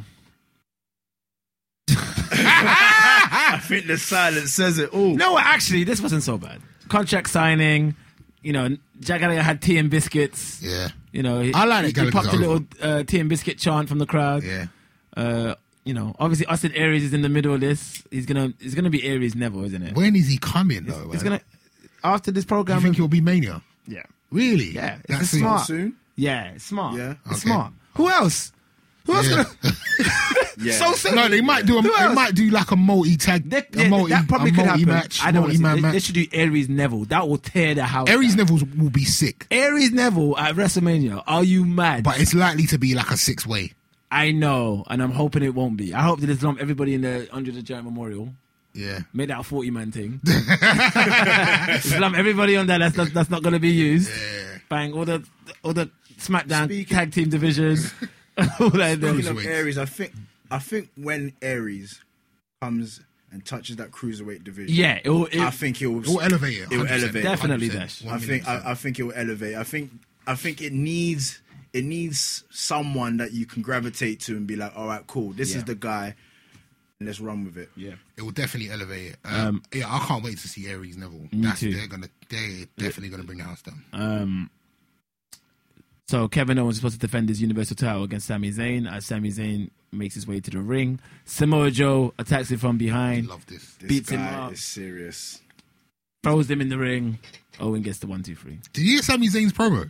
I think the silence says it all. No, actually, this wasn't so bad. Contract signing. You know, Jack Gallagher had tea and biscuits. Yeah. You know, he, I like he, that he popped a Gallagher's little uh, tea and biscuit chant from the crowd. Yeah. Uh, you know, obviously Austin Aries is in the middle of this. He's gonna, it's gonna be Aries Neville, isn't it? When is he coming though? It's man? gonna after this Do program. you think he'll be Mania? Yeah, Really? yeah. It's That's a smart. Soon? Yeah, it's smart. Yeah. it's Okay. smart. Who else? Who else Yeah. gonna? Yeah. So simple. No, they might do. A, Who they else? might do like a multi tag, That, a yeah, multi, that probably a could multi happen. match, I don't multi man they, match. they should do Aries Neville. That will tear the house. Aries down. Neville will be sick, Aries Neville at WrestleMania. Are you mad? but it's likely to be like a six way. I know, and I'm hoping it won't be. I hope that it's lump everybody in the under the giant memorial. Yeah. Make that a forty man thing. Just lump everybody on that. That's not, that's not going to be used. Yeah. Bang all the all the SmackDown Speaking- tag team divisions. all that. Speaking Cruiserweights. of Aries, I think I think when Aries comes and touches that cruiserweight division, Yeah, it will, it, I think it will. It will elevate it. It will one hundred percent, elevate. Definitely, one hundred percent, Dash. I think I, I think it will elevate. I think I think it needs it needs someone that you can gravitate to and be like, all right, cool, this Yeah. is the guy, and let's run with it. yeah. It will definitely elevate it. Um, Um, yeah, I can't wait to see Aries Neville. Me That's too. they're gonna they're definitely gonna bring the house down. Um, so Kevin Owens is supposed to defend his Universal title against Sami Zayn as Sami Zayn makes his way to the ring. Samoa Joe attacks him from I behind, love this. This Beats him guy up. is serious. throws him in the ring. Owen gets the one, two, three. Did you hear Sami Zayn's promo?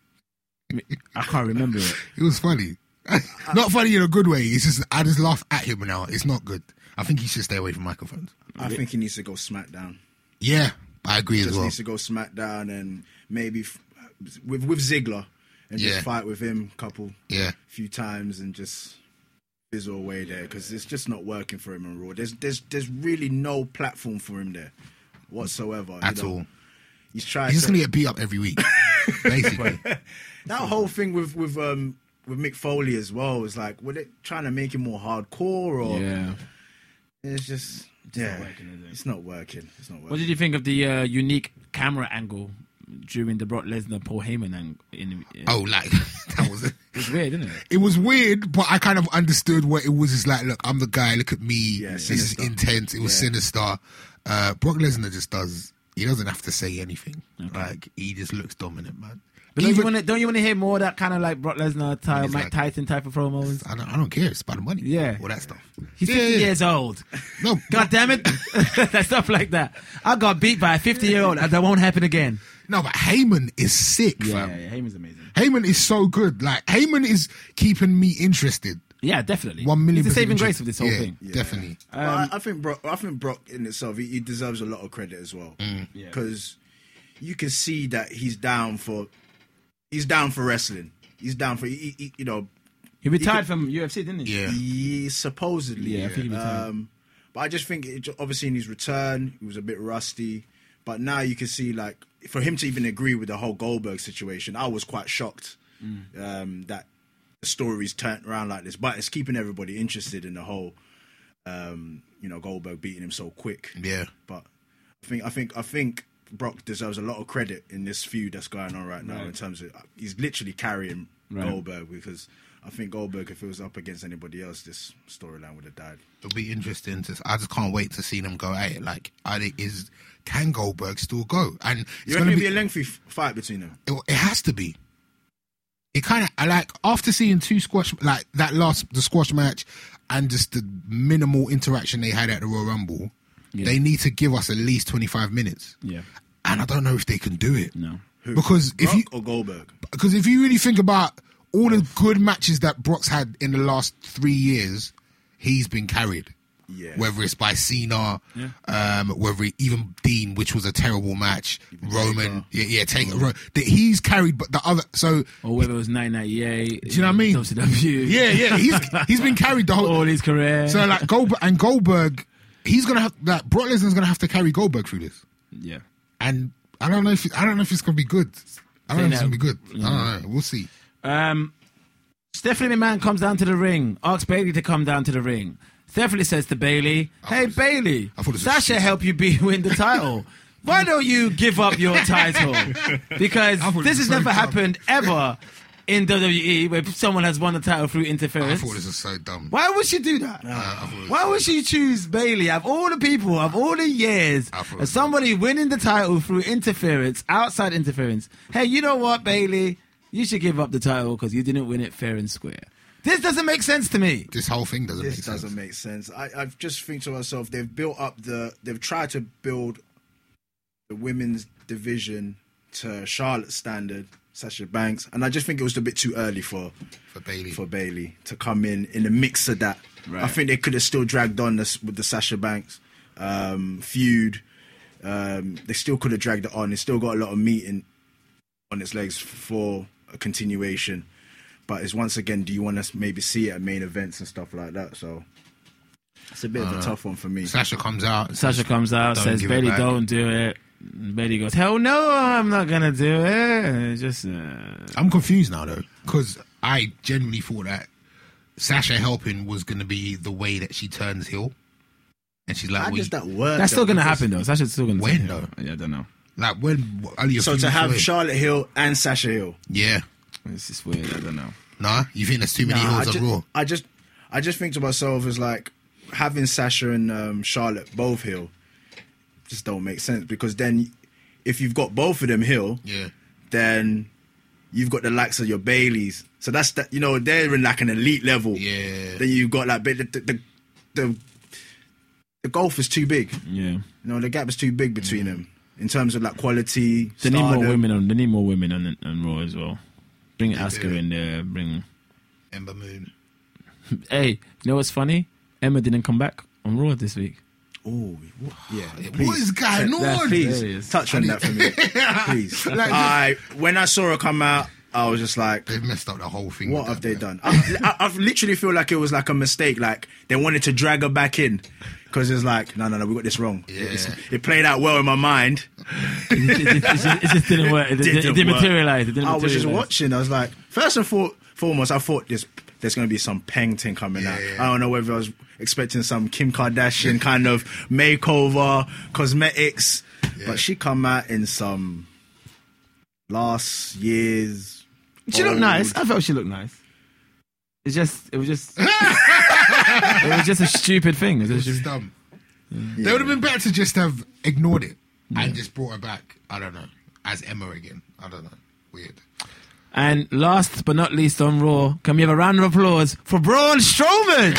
I can't remember it. It was funny. Not funny in a good way. It's just I just laugh at him now. It's not good. I think he should stay away from microphones. I think he needs to go SmackDown. Yeah, I agree as Just well. needs to go SmackDown and maybe f- with with Ziggler and Yeah. just fight with him a couple Yeah, few times and just fizzle away there because it's just not working for him on Raw. There's there's there's really no platform for him there whatsoever. you at know. all. He's trying He's just to, gonna get beat up every week, basically. that whole thing with with um with Mick Foley as well is like, were they trying to make him more hardcore or Yeah. it's just yeah, not working, is it? it's not working. It's not working. What did you think of the uh, unique camera angle during the Brock Lesnar Paul Heyman angle? In, in, Oh, like that was it. It was weird, isn't it? It was weird, but I kind of understood what it was. It's like, look, I'm the guy. Look at me. Yeah, this is sinister. intense. It was Yeah. sinister. Uh, Brock Lesnar just does. He doesn't have to say anything. Like he just looks dominant, man. But don't you Even- want to? Don't you want to hear more of that kind of like Brock Lesnar type, He's Mike like- Tyson type of promos? I don't, I don't care. It's about the money. Yeah. all that stuff. He's yeah, fifty yeah. years old. No, God damn it! That stuff like that. I got beat by a fifty-year-old, and that won't happen again. no, but Heyman is sick, Yeah, fam. yeah, Heyman's amazing. Heyman is so good. Like Heyman is keeping me interested. Yeah, definitely. One million. He's the saving percent grace of this whole yeah, thing. Definitely. But I, I think Brock. I think Brock in itself, he, he deserves a lot of credit as well, Yeah. because you can see that he's down for, he's down for wrestling. He's down for, he, he, you know, He retired from U F C, didn't he? Yeah. he supposedly. Yeah, I think he retired. Um, but I just think, it, obviously, in his return, he was a bit rusty. But now you can see, like, for him to even agree with the whole Goldberg situation, I was quite shocked um, that the story's turned around like this. But it's keeping everybody interested in the whole, um, you know, Goldberg beating him so quick. Yeah. But I think, I think, I think Brock deserves a lot of credit in this feud that's going on right now. Right. In terms of, he's literally carrying Right. Goldberg, because I think Goldberg, if it was up against anybody else, this storyline would have died. It'll be interesting to. I just can't wait to see them go at it. Like, are they, is can Goldberg still go? And You it's reckon going to it'd be. be a lengthy f- fight between them? it, it has to be. It kind of I like after seeing two squash like that last the squash match and just the minimal interaction they had at the Royal Rumble. Yeah. They need to give us at least twenty-five minutes, Yeah. and I don't know if they can do it. No. Who? Because if Brock you or Goldberg? because if you really think about all the good matches that Brock's had in the last three years, he's been carried. Yeah. Whether it's by Cena, Yeah. um, whether it, even Dean, which was a terrible match, Roman, yeah, yeah, take it. Ro- that he's carried, but the other, so Or whether it was nine ninety-eight. Do you know what I mean? W C W. yeah, yeah, he's he's been carried the whole. All his career. So like Goldberg and Goldberg, he's gonna have like Brock Lesnar's gonna have to carry Goldberg through this, yeah. and I don't know if I don't know if it's gonna be good. I don't know if it's gonna be good. I Yeah. don't know. We'll see. Um, Stephanie McMahon comes down to the ring, asks Bailey to come down to the ring. Stephanie says to Bailey, "Hey was- Bailey, I thought it was a Sasha shit. helped you be win the title. Why don't you give up your title? Because I thought it this was has so never dumb. happened ever in W W E where someone has won the title through I interference. thought this was so dumb. Why would she do that? Uh, I thought it was Why so would she choose Bailey of all the people, of all the years, I thought it as was somebody winning the title through interference, outside interference? Hey, you know what, Bailey? You should give up the title because you didn't win it fair and square. This doesn't make sense to me. This whole thing doesn't This make sense. doesn't make sense. I, I just think to myself, they've built up the, they've tried to build the women's division to Charlotte's standard, Sasha Banks, and I just think it was a bit too early for For Bailey. for Bailey to come in in the mix of that. Right. I think they could have still dragged on this with the Sasha Banks um, feud. Um, they still could have dragged it on. It's still got a lot of meat in, on its legs for a continuation. But it's once again, do you want to maybe see it at main events and stuff like that? So it's a bit of a tough one for me. Sasha comes out. and Sasha says, comes out, "Don't says, give it Bailey, back." don't do it. And Bailey goes, hell no, I'm not going to do it. It's just, uh, I'm confused now though, because I genuinely thought that Sasha helping was going to be the way that she turns heel, and she's like, How well, does that work? that's still though? going to Because- happen, though. Sasha's still going to When, though? Yeah, I don't know. like when only a So few to weeks have away. Charlotte Hill and Sasha Hill. yeah, It's just weird. I don't know. nah, you think there's too many Nah, I, heels of just, Raw? I just, I just think to myself is like having Sasha and um, Charlotte both heel just don't make sense, because then if you've got both of them heel, Yeah, then you've got the likes of your Baileys. So that's that. You know, they're in like an elite level. yeah. Then you've got like, but the the, the the the gulf is too big. Yeah. You know, the gap is too big between them in terms of like quality. They need more stardom. women on. They need more women on, on Raw as well. Bring Asuka do. in there. Bring. Ember Moon. Hey, you know what's funny? Emma didn't come back on Raw this week. Oh, what? Yeah. What is going That's on? hilarious. Please touch on that for me, please. Like, I when I saw her come out, I was just like, They've messed up the whole thing. what with have that, they man. done? I, I, I literally feel like it was like a mistake. Like they wanted to drag her back in because it's like, no, no, no, we got this wrong. Yeah. It's- it played out well in my mind. it, it, it, just, it just didn't work. It, it, it Didn't didn't work. materialize. It didn't I was just materialize. watching. I was like, first and for, foremost, I thought this. There's going to be some Peng thing coming out. Yeah. I don't know whether I was expecting some Kim Kardashian kind of makeover, cosmetics, Yeah. but she come out in some last year's. She looked old- nice. I felt she looked nice. It's just, it was just, it was just a stupid thing. It was It's just, just dumb. They would have been better to just have ignored it and just brought her back. I don't know, as Emma again. I don't know. Weird. and last but not least on Raw, can we have a round of applause for Braun Strowman?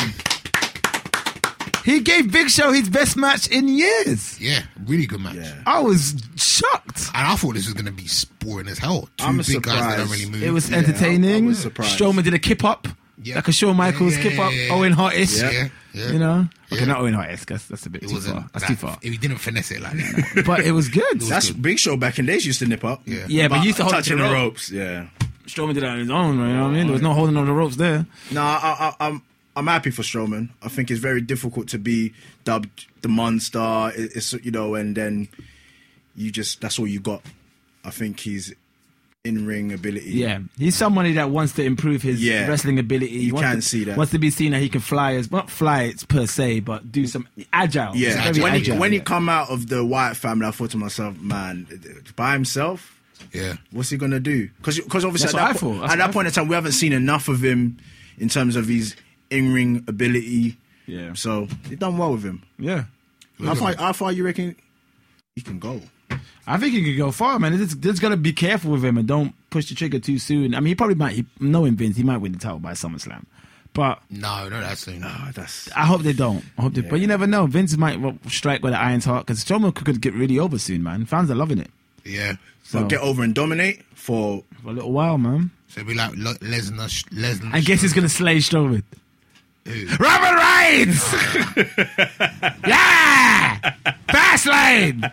He gave Big Show his best match in years. Yeah, really good match. Yeah. I was shocked. And I thought this was going to be boring as hell. Two I'm big guys that surprised. don't really move. It was Yeah, entertaining. I was surprised. Strowman did a kip up, Yeah. like a Shawn Michaels Yeah, kip up. yeah, yeah. Owen Hart-ish. Yeah, yeah, yeah. You know? Yeah. Okay, not Owen Hart-ish. That's, that's a bit It too wasn't far. That's that- too far. If he didn't finesse it like that. But it was good. That's Big Show back in days used to nip up. Yeah. Yeah, but, he used to hold touching the the rope. ropes. Yeah. Strowman did that on his own, right? You know what I mean? There was no holding on the ropes there. No, I, I, I'm I'm happy for Strowman. I think it's very difficult to be dubbed the monster. It- It's you know, and then you just that's all you got. I think he's in ring ability. Yeah, he's somebody that wants to improve his Yeah. wrestling ability. He You wants can to, see that. Wants to be seen that he can fly as not fly it's per se, but do some agile. Yeah, He's very when he agile, when yeah. he come out of the Wyatt family, I thought to myself, man, by himself, Yeah. what's he gonna do? Because obviously That's at what I that, po- thought. That's at what I that point in time, we haven't seen enough of him in terms of his in ring ability. Yeah. So he done well with him. yeah. How far, how far you reckon he can go? I think he could go far, man. Just, just gotta be careful with him and don't push the trigger too soon. I mean, he probably might. He, knowing Vince, he might win the title by SummerSlam, but No, no, that's soon. Ah, that's I hope they don't. I hope they, But you never know. Vince might well, strike with an iron's heart because Strowman could, could get really over soon, man. Fans are loving it Yeah. so So- get over and dominate for. for a little while, man. So it'd be like Le- Lesnar. sh- Lesnar. I guess he's gonna slay Strowman. Who? Roman Reigns! Yeah! Fast lane!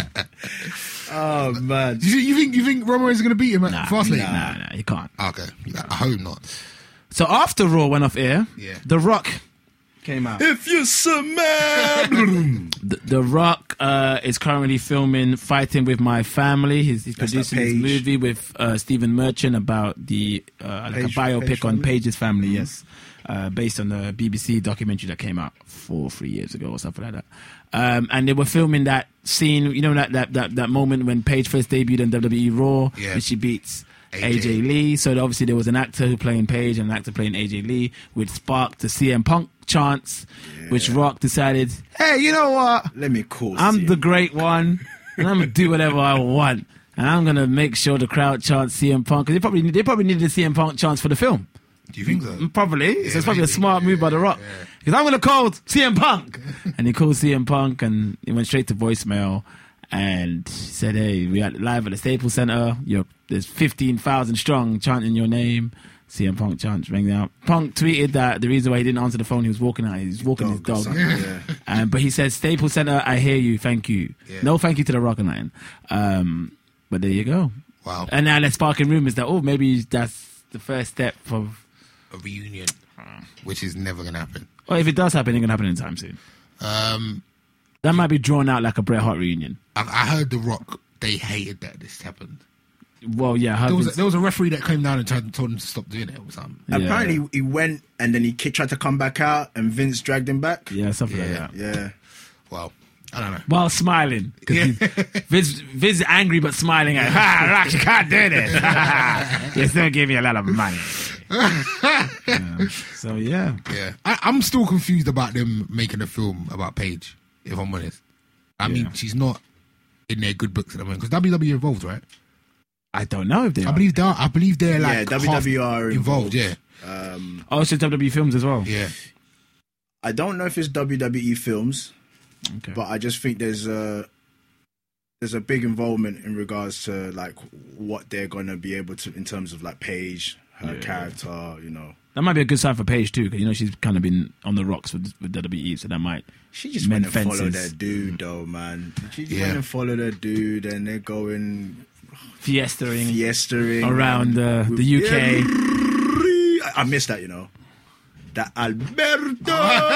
Oh man, You think you think, you think Roman Reigns is going to beat him at Fastlane? Nah, nah, he can't. Okay, I hope not. So after Raw went off air, Yeah. The Rock came out. if you smell. The, the Rock uh, is currently filming Fighting with My Family. He's, he's That's producing that this Paige. movie with uh, Stephen Merchant about the uh, like Paige- a biopic Paige on family? Paige's family. Yes, uh, based on the B B C documentary that came out four or three years ago or something like that. Um, and they were filming that scene, you know, that that that, that moment when Paige first debuted in W W E Raw, Yeah. and she beats A J. A J Lee. So obviously there was an actor who playing Paige and an actor playing A J Lee, which sparked the C M Punk chants, which Rock decided, hey, you know what? Let me call. I'm C M. the great one, and I'm gonna do whatever I want, and I'm gonna make sure the crowd chants C M Punk because they probably they probably needed a C M Punk chants for the film. Do you think so? Probably. so it's probably maybe. a smart move by The Rock. Because I'm going to call C M Punk. And he called C M Punk and he went straight to voicemail and he said, hey, we are live at the Staples Center. You're, there's fifteen thousand strong chanting your name. C M Punk chants ringing out. Punk tweeted that the reason why he didn't answer the phone, he was walking out. He was walking his dog. Yeah. Um, but he said, Staples Center, I hear you. Thank you. Yeah. No thank you to the Rock and Line. Um, but there you go. Wow. And now they're sparking rumors that, oh, maybe that's the first step for... A reunion, which is never going to happen. Well, if it does happen, it's going to happen anytime soon. Um, That might be drawn out like a Bret Hart reunion. I, I heard The Rock, they hated that this happened. Well, yeah. There was, Vince- there was a referee that came down and tried, told him to stop doing it or something. Yeah. Apparently, he went and then he ki- tried to come back out, and Vince dragged him back. yeah, something Yeah. like that. Yeah. Well, I don't know. While smiling. 'Cause Yeah. he's- Vince, Vince is angry but smiling. Like, ha, Rock, you can't do this. You still give me a lot of money. Yeah. So, yeah. Yeah, I, I'm still confused about them making a film about Paige, if I'm honest. I mean, Yeah. she's not in their good books at the moment because W W E involved, right? I don't know if they I are. believe they are. I believe they're like Yeah, W W E half are involved. involved. Yeah, Um, Oh, it's just W W E films as well. yeah. I don't know if it's W W E films, Okay. but I just think there's a there's a big involvement in regards to like what they're gonna be able to in terms of like Paige, her Yeah. character, you know. That might be a good sign for Paige, too, because, you know, she's kind of been on the rocks with, with W W E, so that might... She just mend went and followed fences. that dude, though, man. She just Yeah. went and followed that dude, and they're going Fiestering fiestering around uh, the U K. I, I missed that, you know. That Alberto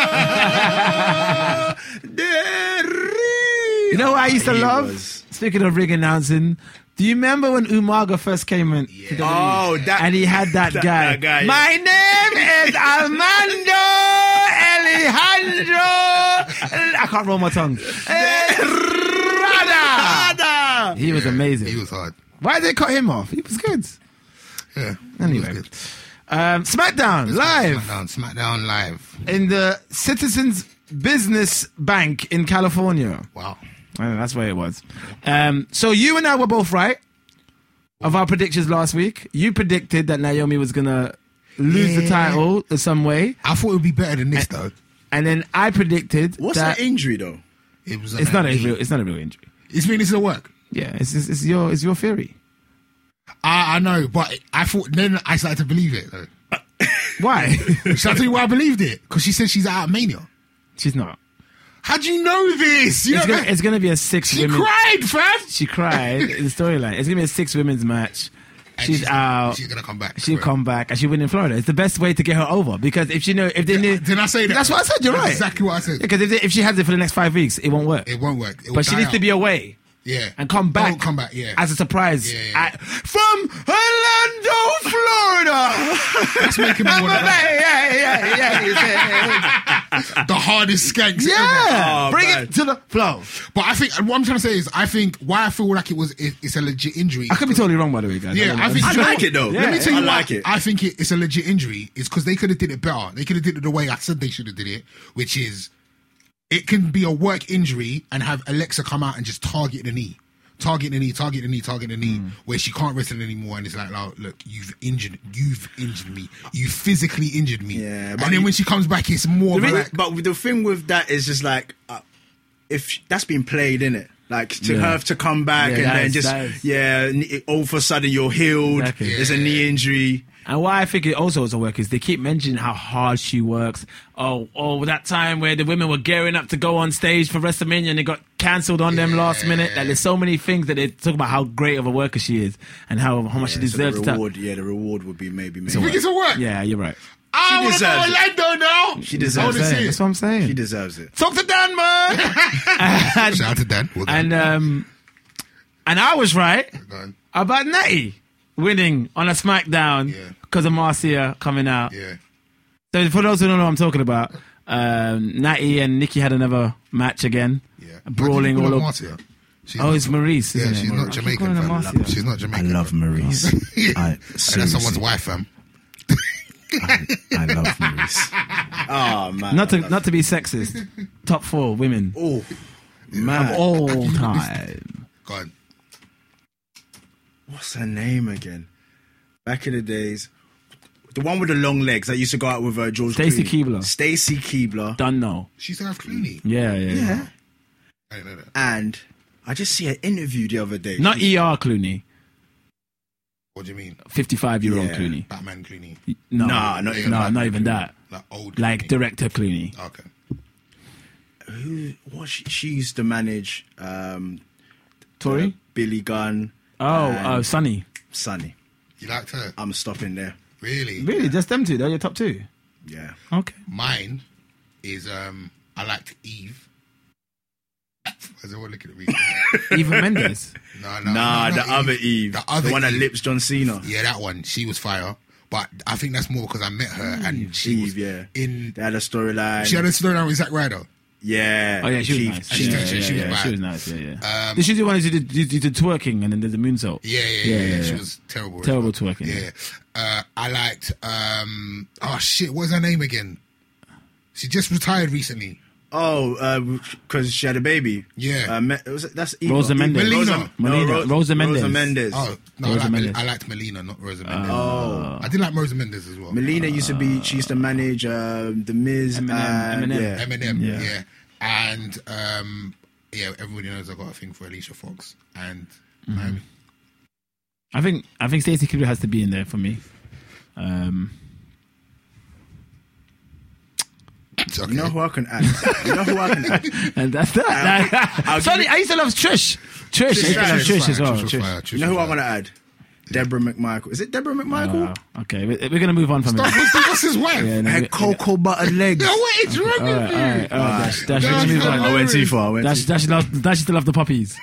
Del Rio. You know what I used to He love? was- Speaking of ring announcing, do you remember when Umaga first came in? to W W E? Oh, that And he had that, that- guy. that guy, yeah. My name is Armando Alejandro. I can't roll my tongue. Estrada. He was amazing. He was hard. Why did they cut him off? He was good. Yeah. he Anyway. was good. Um, SmackDown live SmackDown, SmackDown live. in the Citizens Business Bank in California. Wow. Uh, that's where it was. Um, so you and I were both right of our predictions last week. You predicted that Naomi was gonna lose the Yeah. title in some way, I thought it would be better than this though. and then I predicted What's that that injury though? It was. it's not a knee. real. It's not a real injury. It's been. This is a work. Yeah, it's it's, it's your it's your theory. I, I know, but I thought then I started to believe it though. Why? Should I tell you why I believed it? Because she said she's out of Mania. She's not. How do you know this? You It's know, gonna, it's gonna be a six. she women, cried, fam. She cried in the storyline. It's gonna be a six women's match. And She's, out. She's gonna come back. She'll Correct. come back and she'll win in Florida. It's the best way to get her over because if she know if they knew, Did I say that? That's what I said. You're That's right. exactly what I said. Because if, they, if she has it for the next five weeks, it won't work. It won't work. It will But she die needs to out. be away Yeah. and come back. Don't come back. Yeah. As a surprise Yeah, yeah, At- from Orlando, Florida. That's making me I'm want a- to. yeah, yeah, yeah, yeah. The hardest skanks ever. Yeah, Oh, bring man. it to the flow. But I think what I'm trying to say is, I think why I feel like it was it, it's a legit injury. I could be totally wrong, by the way, guys. Yeah, don't I know. think I you know like what? it though. Yeah, Let me tell you I why like it. I think it, it's a legit injury. Is because they could have did it better. They could have did it the way I said they should have did it, which is it can be a work injury and have Alexa come out and just target the knee. Target the knee, target the knee, target the knee, where she can't wrestle anymore, and it's like, oh, look, you've injured, you've injured me, you physically injured me, Yeah, and but then you- when she comes back, it's more of a, The like, thing- but the thing with that is just like uh, if that's been played in it, like to Yeah. have to come back Yeah, and that then is- just that is- yeah, n- all of a sudden you're healed. Exactly. There's a knee injury. And why I think it also is a work is they keep mentioning how hard she works. Oh, oh, that time where the women were gearing up to go on stage for WrestleMania and it got cancelled on them last minute. Like, there's so many things that they talk about how great of a worker she is and how, how much she Yeah, so the deserves to. reward, yeah, the reward would be maybe maybe. I think it's a work. Yeah, you're right. I, I want to go deserves it. Orlando now. She I deserves wanna it. see That's what I'm saying. She deserves it. Talk to Dan, man. and, Shout out to Dan. Well done. and um, and I was right Go on. about Natty winning on a SmackDown Yeah. because of Marcia coming out. Yeah. So for those who don't know what I'm talking about, um, Natty and Nikki had another match again, Yeah. brawling Why all do you call her over. Marcia? She's Oh, not- it's Maurice. Yeah, Isn't she's it? not I keep Jamaican, calling her fam. Marcia. She's not I Jamaican. love fam. Maurice. Yeah. I, And that's seriously. someone's wife, fam. I, I love Maurice. Oh, man. Not I to love- not to be sexist. Top four women Oh, man. of all time. Go on. What's her name again? Back in the days. The one with the long legs that used to go out with uh, George Stacey Clooney. Keebler. Stacey Keebler. Don't know. She used to have Clooney. Yeah, yeah. yeah. Yeah. I didn't know that. And I just see an interview the other day. Not She's- E R Clooney. What do you mean? fifty-five-year-old Yeah. Clooney. Batman Clooney. No, Nah, not even no, that. not even that. Like old Like Clooney. director Clooney. Okay. Who, what she, she used to manage um, Tori? uh, Billy Gunn. Oh, and uh, Sonny. Sonny. You liked her? I'm stopping there. Really? Really? Just them two? They're your top two? Yeah. Okay. Mine is um I liked Eve. Why's everyone looking at me? Even Mendes. No, no, Nah, no, the not other Eve. The other one that Eve. lips John Cena. Yeah, that one. She was fire. But I think that's more because I met her and she Eve, was yeah. in. They had a storyline. She had a storyline with Zack Ryder. Yeah. Oh, yeah, she was She- nice. she- yeah, she- yeah, she was yeah, bad. she was nice, yeah, yeah. Um, Did she do one who did, did, did the twerking and then there's a moonsault? Yeah, yeah, yeah. Yeah, yeah, yeah, She yeah. was terrible. as Terrible well. twerking, Yeah. Uh, I liked. Um, oh shit! What's her name again? She just retired recently. Oh, because she had a baby. Yeah. Uh, Me- was it, that's Eva. Rosa Mendes. Melina. Rosa, Melina. no, Ro- Rosa Mendes. Rosa Mendes. Oh no, I Rosa liked, Mel- Mendes. I liked Melina, not Rosa Mendes. Oh. I did like Rosa Mendes as well. Melina used to be. She used to manage um, the Miz. Eminem, and, Eminem. Yeah. Eminem, Yeah. yeah. And um, yeah, everybody knows I got a thing for Alicia Fox and Naomi. I think I think Stacey Keebler has to be in there for me. Um, It's okay. You know who I can add? You know who I can add? and that's that. I'll give Sorry, you- I used to love Trish. Trish, I used to love Trish Trish was as fire, well. Trish was Trish. fire, Trish You know who was I'm fire. gonna add? Deborah McMichael. Is it Deborah McMichael? Oh, okay, we- we're gonna move on from it. What's, what's his wife? Yeah, no, Her we- cocoa buttered legs. No, what is wrong All with right, you? all right, all right. Dash, Dash, we're Dash, gonna move on. I went too far. I went Dash, too Dash, loves, Dash used to love the puppies.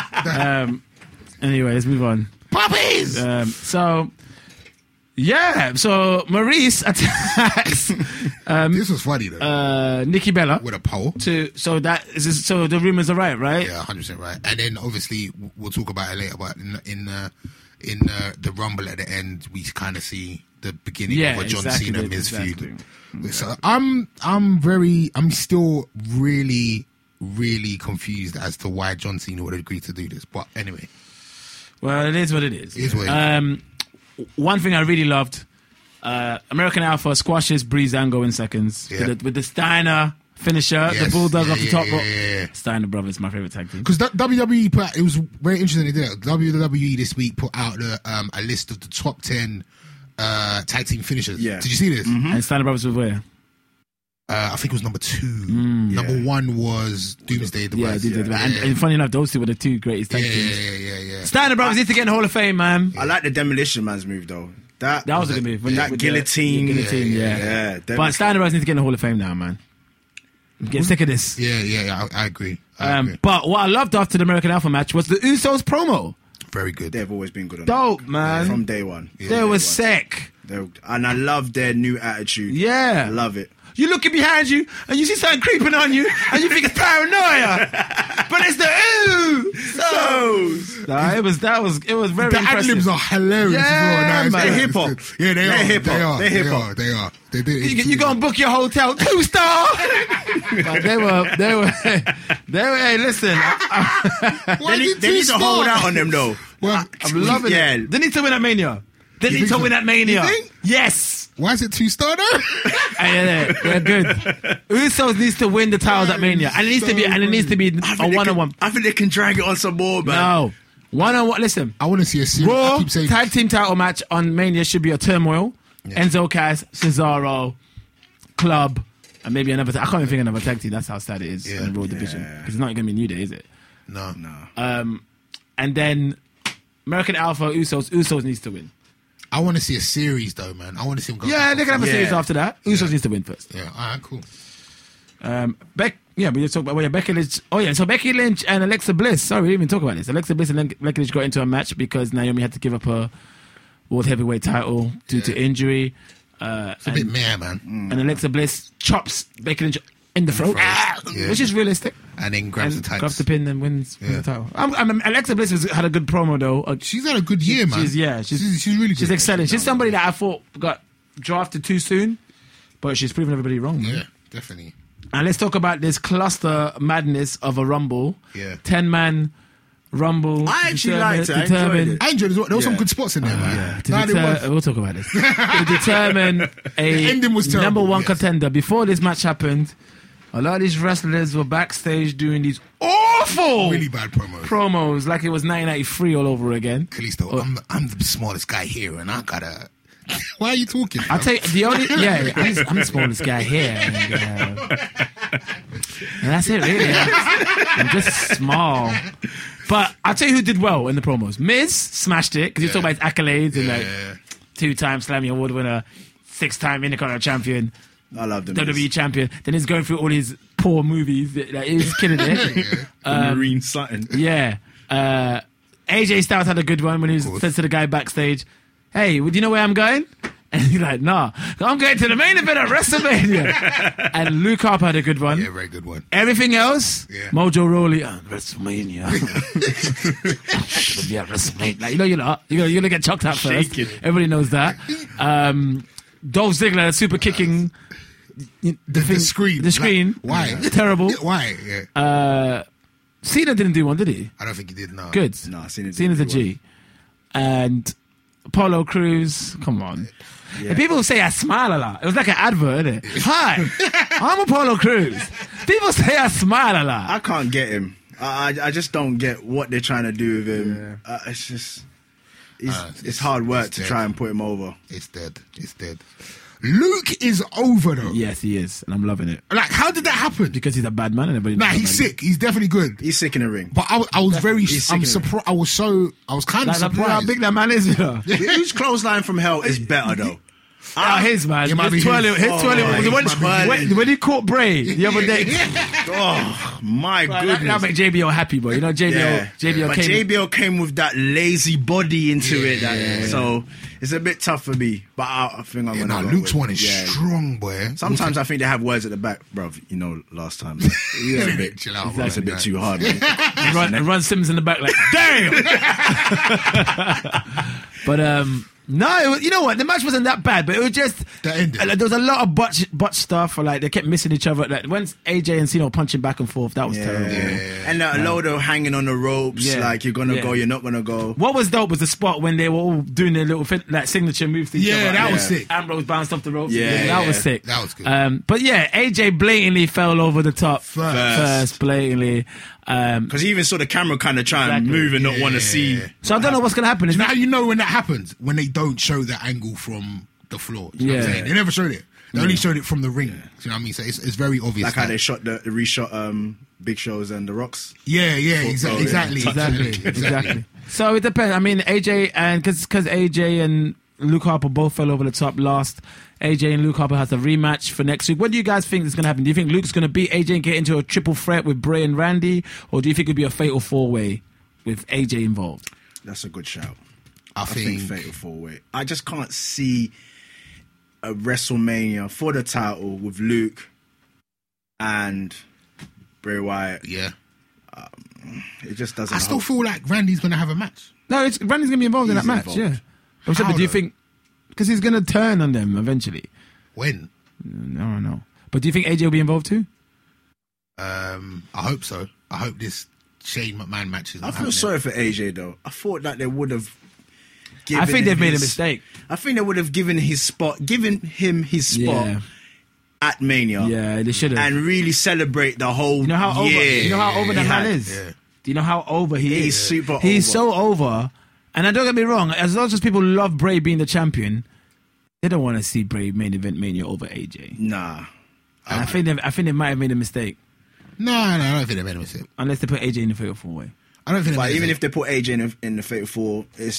um, anyway, let's move on. Puppies! Um, so, yeah, so Maurice attacks this was funny, though. uh, Nikki Bella. With a pole. To so that is this, so the rumors are right, right? Yeah, one hundred percent right. And then, obviously, w- we'll talk about it later, but in, in, uh, in uh, the Rumble at the end, we kind of see the beginning Yeah, of a John exactly, Cena Miz exactly. feud. So I'm, I'm very, I'm still really, really confused as to why John Cena would agree to do this. But anyway, Well, it is what it is. It is what it is. Um, one thing I really loved: uh, American Alpha squashes Breezango in seconds Yeah. with, the, with the Steiner finisher, the Yes. bulldog Yeah, off the yeah, top yeah, rope. yeah, yeah. Steiner brothers, my favorite tag team. because W W E put out, it was very interesting. They did it. W W E this week put out a, um, a list of the top ten uh, tag team finishers. Yeah. Did you see this? And Steiner brothers were where? Uh, I think it was number two. Number Yeah. one was Doomsday Mm. Yeah, Device. they did. yeah, And, yeah, and funny enough, those two were the two greatest tag yeah, teams. yeah, yeah, yeah. Steiner brothers need to get in the Hall of Fame, man. I like the Demolition Man's move though. That That was a good move. When that with the- guillotine. the guillotine, yeah. yeah. But Dem- Steiner brothers need to get in the Hall of Fame now, man. I'm getting sick of this. Yeah, yeah, yeah. I, I agree. I Um, agree. but what I loved after the American Alpha match was the Usos promo. Very good. They've always been good on Dope, that. man. From day one. They Day were one. sick. They- And I love their new attitude. Yeah. I love it. You looking behind you and you see something creeping on you and you think it's paranoia, but it's the ooh. So nah, it was that was it was very The ad impressive. libs are hilarious. Yeah, as well. Nah, it's man. good. They're It's hip-hop. good. Yeah, they They're are. hip-hop. They are. They're They hip-hop. are. They are. They do. You, you go and book your hotel two star. But they were they were they were. Hey, listen, I, Why They is need, it they two need to hold star? out on them though. Well, I'm loving Yeah. it. They need to win at Mania. They need think to so? win at Mania. You think? Yes. why is it two star though? Hey, yeah, they're good. Usos needs to win the titles at Mania, and it needs to be, and it needs to be I a think they one on can- one. I think they can drag it on some more, man. No, one on one. Listen, I want to see a series. I Raw keep saying tag team title match on Mania should be a turmoil. Enzo Cass, Cesaro, Club, and maybe another. I can't even think of another tag team. That's how sad it is Yeah. in the Raw division because it's not going to be New Day, is it? no, No. Um, and then American Alpha, Usos. Usos needs to win. I want to see a series though, man. I want to see him go. Yeah, back they can have a Yeah. series after that. Usos Yeah. needs to win first. Yeah, all right, cool. Um, Beck, yeah, we just talked about well, yeah, Becky Lynch. Oh yeah, so Becky Lynch and Alexa Bliss. Sorry, we didn't even talk about this. Alexa Bliss and Len- Becky Lynch got into a match because Naomi had to give up her world heavyweight title due to injury. Uh, It's a bit meh, man. and Alexa Bliss chops Becky Lynch in the throat, ah, Yeah. which is realistic. And then grabs And the tights. grabs the pin and wins, wins Yeah. the title. I'm, I'm, Alexa Bliss has had a good promo though. Uh, She's had a good year, man. She's yeah, she's she's, she's really good. she's excelling. She's somebody that I thought got drafted too soon, but she's proven everybody wrong. Man. Yeah, definitely. And let's talk about this cluster madness of a Rumble. Yeah. ten man Rumble. I actually determined- liked it. I enjoyed determined- it. I enjoyed it as well. There were some Yeah. good spots in there, man. Yeah, to No, there deter- was. we'll talk about this. To determine a ending was terrible, number one yes. contender. Before this match happened, a lot of these wrestlers were backstage doing these awful Really bad promos. promos, like it was nineteen ninety-three all over again. Kalisto, Oh. I'm, the, I'm the smallest guy here, and I gotta. Why are you talking? I'll fam? tell you, the only, yeah, I'm, I'm the smallest guy here. And, uh, and that's it, really. I'm, I'm just small. But I'll tell you who did well in the promos. Miz smashed it, because you talk about his accolades and like Yeah. two-time Slammy Award winner, six-time Intercontinental champion, I love them. W W E champion. Then he's going through all his poor movies. Like, he's killing it. Marine Sutton. Yeah. Uh, A J Styles had a good one when he was course. said to the guy backstage, "Hey, do you know where I'm going?" And he's like, "Nah, I'm going to the main event at WrestleMania." And Luke Harper had a good one. Yeah, very good one. Everything else, Yeah. Mojo Rawley, oh, WrestleMania. It'll be at WrestleMania. Like, you know, you're not. You're gonna, you're gonna get chucked out first. Shaking. Everybody knows that. Um, Dolph Ziggler super kicking the, The, thing- the screen. The screen. Like, why? Terrible. Why? Yeah. Uh, Cena didn't do one, did he? I don't think he did. No. Good. No, Cena didn't Cena's a do G. And Apollo Crews, come on. And people say I smile a lot. It was like an advert, isn't it? Hi, I'm Apollo Crews. People say I smile a lot. I can't get him. I, I I just don't get what they're trying to do with him. Uh, it's just it's, Uh, it's, it's- hard work it's to dead. try and put him over. It's dead. It's dead. Luke is over though. Yes, he is, and I'm loving it Like, how did that happen? because he's a bad man, and everybody. Nah, knows he's that man. sick. He's definitely good. He's sick in the ring. But I, was- I was very. He's I'm sick, innit? surprised. I was so. I was kind of Like, how surprised. big that man is, you know. Whose clothesline from hell is better though? Oh, his man, It might his be twirling, his. his Oh, twirling. it when, might be when, his. when he caught Bray the other day, Oh my that, goodness! that made J B L happy, boy. You know, J B L, yeah. J B L but came. J B L came with that lazy body into it, that, Yeah. so it's a bit tough for me. But I, I think I'm Yeah, gonna. nah, go Luke's with- one is yeah. strong, boy. Sometimes I think they have words at the back, bruv. You know, last time. yeah, It's a bit, chill out. that's a man. bit too hard. Man. and run, and run Simmons in the back like, damn. But um, no, it was, you know what? The match wasn't that bad, but it was just The ending. uh, there was a lot of botch, botch stuff. Or like they kept missing each other. Like when A J and Cena were punching back and forth, that was terrible. And a load of hanging on the ropes, Yeah. like you're gonna Yeah. go, you're not gonna go. What was dope was the spot when they were all doing their little fin- like signature moves. To each Yeah, other. that was Yeah. sick. Ambrose bounced off the ropes. Yeah, that was yeah. sick. That was good. Um, but yeah, A J blatantly fell over the top First. first blatantly. Um, Because you even saw the camera kind of try and Exactly. move and not want to Yeah. see. so I don't know what's gonna happen. Do Is you know that how you know when that happens? When they don't show the angle from the floor. Do you know what I'm Yeah. saying? They never showed it. They only showed it from the ring. Do you know what I mean? So it's, it's very obvious. Like how that- they shot the the reshot um, Big Shows and the Rocks. Yeah, yeah, Oh, exa- yeah. exactly, exactly, exactly. So it depends. I mean, A J and because because A J and Luke Harper both fell over the top last. A J and Luke Harper has a rematch for next week. What do you guys think is going to happen? Do you think Luke's going to beat A J and get into a triple threat with Bray and Randy, or do you think it'll be a fatal four way with A J involved? That's a good shout. I I think think. Fatal Four Way. I just can't see a WrestleMania for the title with Luke and Bray Wyatt. Yeah. It just doesn't. I still hold. feel like Randy's going to have a match. No, it's, Randy's going to be involved in He's that match. involved. Yeah. I'm saying, How but do you though? think because he's going to turn on them eventually? When? I don't know. But do you think A J will be involved too? Um, I hope so. I hope this Shane McMahon match is I not feel happening. sorry for A J though. I thought that they would have. given I think they've him made a his- mistake. I think they would have given his spot, given him his spot Yeah. at Mania. Yeah, they should have. And really celebrate the whole You know how over year. you know how over the he man had. is? Yeah. Do you know how over he He's is? super He's over. so over. And I don't get me wrong, as long as people love Bray being the champion, they don't want to see Bray main event Mania over A J. Nah. And I think they I think they might have made a mistake. No, no, I don't think they made a mistake. Unless they put A J in the fatal four way. I don't think they But made a even mistake. if they put A J in, the- in the Fatal Four, it's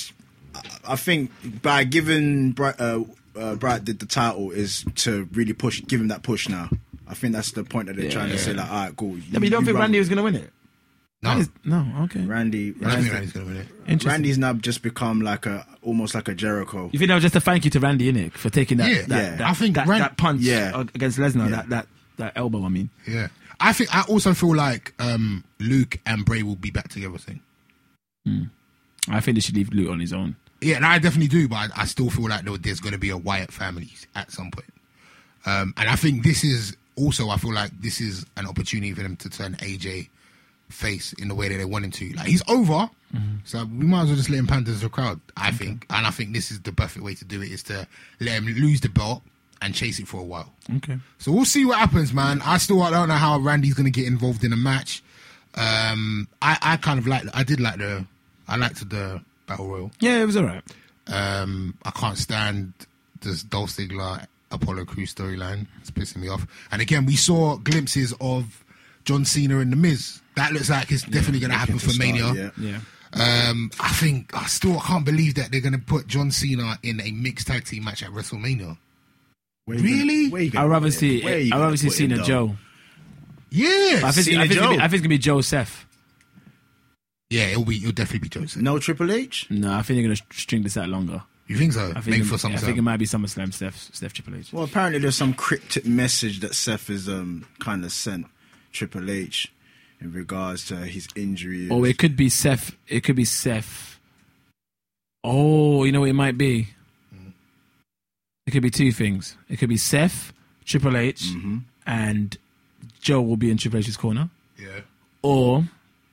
I think by giving Bright, uh, uh, Bright the, the title is to really push, give him that push now. I think that's the point that they're Yeah, trying yeah. to say. Like, all right, cool. Yeah, but you don't think run- Randy was going to win it? No, Randy's- no, okay. Randy, I don't think Randy, Randy's gonna win it. Interesting. Randy's now just become like a almost like a Jericho. You think that was just a thank you to Randy, innit, for taking that, Yeah. that, Yeah. that, I think that, Ran- that punch Yeah. against Lesnar, Yeah. that, that, that elbow, I mean. Yeah, I think I also feel like um, Luke and Bray will be back together soon. I think they should leave Luke on his own. Yeah, and I definitely do, but I, I still feel like there- there's going to be a Wyatt family at some point. Um, and I think this is also, I feel like this is an opportunity for them to turn A J face in the way that they want him to. Like, he's over, so we might as well just let him pander to the crowd, I think. And I think this is the perfect way to do it, is to let him lose the belt and chase it for a while. Okay. So we'll see what happens, man. I still don't know how Randy's going to get involved in a match. Um, I, I kind of like, I did like the, I liked the Battle Royal. Yeah, it was all right. Um, I can't stand this Dolph Ziggler Apollo Crews storyline. It's pissing me off. And again, we saw glimpses of John Cena and The Miz. That looks like it's definitely going to happen looking for to Mania. start, yeah. Yeah. Um, I think I still can't believe that they're going to put John Cena in a mixed tag team match at WrestleMania. Where you Really? Gonna, where you gonna I'd rather put see, him? Where you I'd gonna rather see put him, Cena though? Joe. Yeah, I think, Cena I, think it's gonna be, Joe. I think it's going to be Joe Seth. yeah, it'll be. It'll definitely be Joseph. No Triple H. No, I think they're going to string this out longer. You think so? I think, Maybe it, for some yeah, I think it might be SummerSlam Steph, Steph Triple H. Well, apparently there's some cryptic message that Seth has um, kind of sent Triple H in regards to his injury. Or it could be Seth. It could be Seth. Oh, you know what it might be? It could be two things. It could be Seth, Triple H, Mm-hmm. and Joe will be in Triple H's corner. Yeah. Or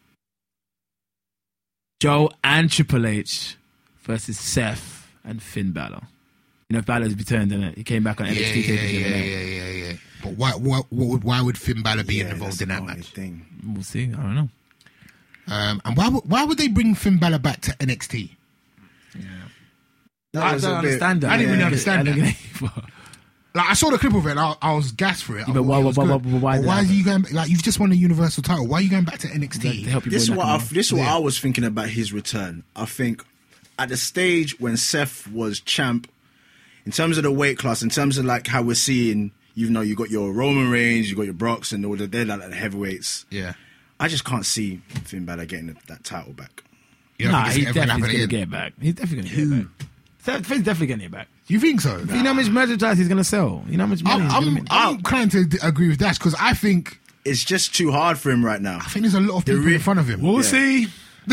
Joe and Triple H versus Seth and Finn Balor. You know, Balor's returned, didn't it? He came back on Yeah, N X T yeah, taping the yeah, other yeah, night. yeah, yeah, yeah. But why? Why? What would, why would Finn Balor be Yeah, involved that's in the that only match? thing. We'll see. I don't know. Um, and why? would- Why would they bring Finn Balor back to N X T? That I was don't a bit- understand that. I didn't really Yeah. understand I don't that. get it. Like, I saw the clip of it, and I, I was gassed for it. I but thought why- it was why- good. why- why But did why that are you going? Like, you've just won a Universal title. Why are you going back to N X T? To help you This is boy what I, Nakamura. this is what Yeah. I was thinking about his return. I think at the stage when Seth was champ, in terms of the weight class, in terms of like how we're seeing, you know, you got your Roman Reigns, you got your Brocks, and all the they're like the heavyweights. Yeah. I just can't see Finn Balor getting that title back. You don't Nah, think he's it's ever gonna definitely happen going to again? get it back. He's definitely going to get it back. Seth- Finn's definitely getting it back. You think so? You know how much merchandise he's going to sell? You know how much money I'm, he's going to I'm, make? I'm inclined to d- agree with Dash because I think It's just too hard for him right now. I think there's a lot of The people re- in front of him. We'll Yeah. see.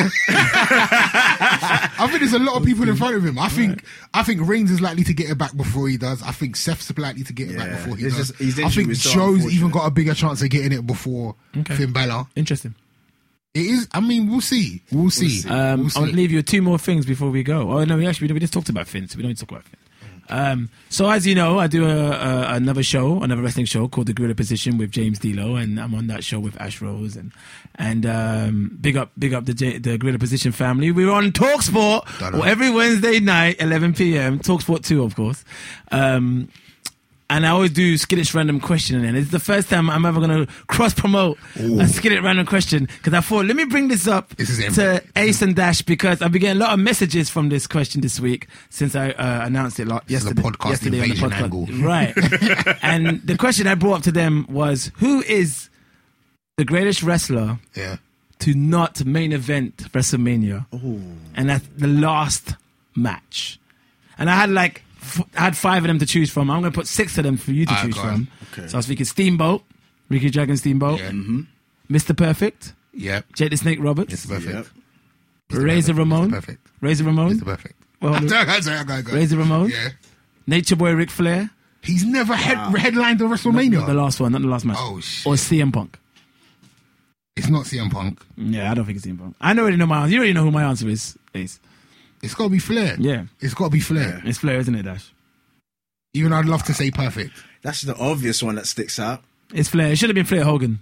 I think there's a lot of people in front of him. I think I think Reigns is likely to get it back before he does. I think Seth's likely to get it back Yeah. before he It's does. just- his I injury think was so Joe's even unfortunate. got a bigger chance of getting it before Okay. Finn Balor. Interesting. It is. I mean, we'll see. We'll see. see. Um, We'll I want see. to leave you with two more things before we go. Oh no, we actually we just talked about Finn, so we don't need to talk about Finn. Um, so as you know, I do a, a, another show, another wrestling show called The Gorilla Position with James D'Lo, and I'm on that show with Ash Rose and and um, big up, big up the J- the Gorilla Position family. We're on Talksport Don't know. well, every Wednesday night, eleven p.m. Talksport two, of course. Um, And I always do Skillet's random question, and it's the first time I'm ever going to cross promote a Skillet random question because I thought, let me bring this up This is to Ace and Dash because I've been getting a lot of messages from this question this week since I uh, announced it like This is a yesterday. podcast yesterday on the invasion podcast. angle. Right. And the question I brought up to them was, who is the greatest wrestler Yeah. to not main event WrestleMania? And that's the last match. And I had like, f- I had five of them to choose from. I'm going to put six of them for you to Alright, choose go from. on. Okay. So I was thinking Steamboat, Ricky Dragon Steamboat, Yeah. Mister Perfect, Yep. Jake the Snake Roberts, It's perfect. Yep. Mister Razor Perfect. Ramon, Mister Perfect. Razor Ramon, Mister Perfect. Well, I'm sorry, I'm sorry, I gotta go. Razor Ramon, Yeah. Nature Boy Ric Flair, He's never head, headlined a WrestleMania. not the last one, not the last match, Oh, shit. or C M Punk. It's not C M Punk. Yeah, I don't think it's C M Punk. I already know my answer. You already know who my answer is, Ace. It's got to be Flair. Yeah. It's got to be Flair. It's Flair, isn't it, Dash? Even I'd love to say perfect. That's the obvious one that sticks out. It's Flair. It should have been Flair Hogan.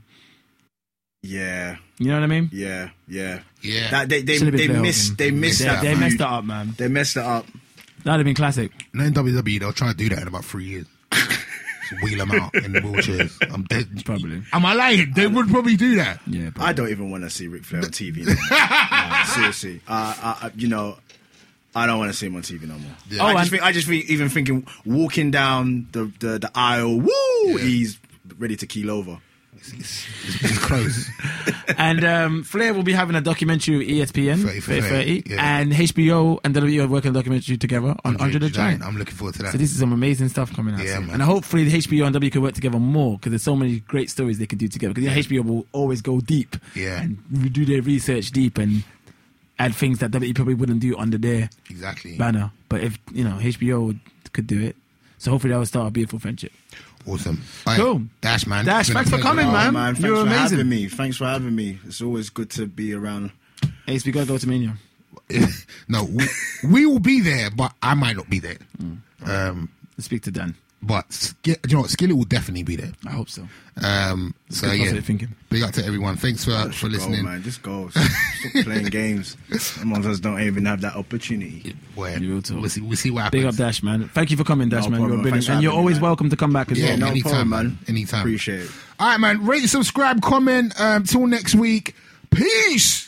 Yeah, You know what I mean? yeah, yeah. Yeah. That they they, Should've been they Flair missed Hogan. they missed They, that. they messed feud. it up, man. They messed it up. That would have been classic. No, in W W E, they'll try to do that in about three years. Just wheel them out in wheelchairs. I'm dead. Probably. Am I lying? They would probably do that. Yeah, probably. I don't even want to see Ric Flair on T V. No, seriously, uh, I, I, you know, I don't want to see him on T V no more. Yeah. I Oh, just and- think, I just think, even thinking walking down the the, the aisle, woo, Yeah. he's ready to keel over. It's, it's, it's close. And um, Flair will be having a documentary with E S P N, thirty for thirty, thirty, yeah. and H B O and W W E are working on a documentary together on Andre the Giant. I'm looking forward to that. So this is some amazing stuff coming out. Yeah, soon. man. And hopefully the H B O and W can work together more because there's so many great stories they can do together. Because H B O will always go deep Yeah. and do their research deep and add things that W W E probably wouldn't do under their Exactly. banner. But if, you know, H B O would, could do it. So hopefully that will start a beautiful friendship. Awesome. All Cool. Dash, man. Dash, It's been a thanks for pleasure. coming, Oh, man. man, thanks You're for amazing. having me. Thanks for having me. It's always good to be around. Ace, we got to go to Mania. No, we, we will be there, but I might not be there. Um, Let's speak to Dan. but Sk- you know what? Skillet will definitely be there. I hope so. Um, so good yeah, positive thinking. big up to everyone. Thanks for for listening. Go, man. Just go. Stop, stop playing games. Some of us don't even have that opportunity. Boy, Real talk. we'll see. We'll see what happens. Big up Dash, man. Thank you for coming, Dash, No man. problem. You're brilliant. Thanks for And you're having me, always man. welcome to come back as Yeah, well. No anytime, problem, man. man. Anytime. Appreciate it. All right, man. Rate, subscribe, comment. Um, till next week. Peace.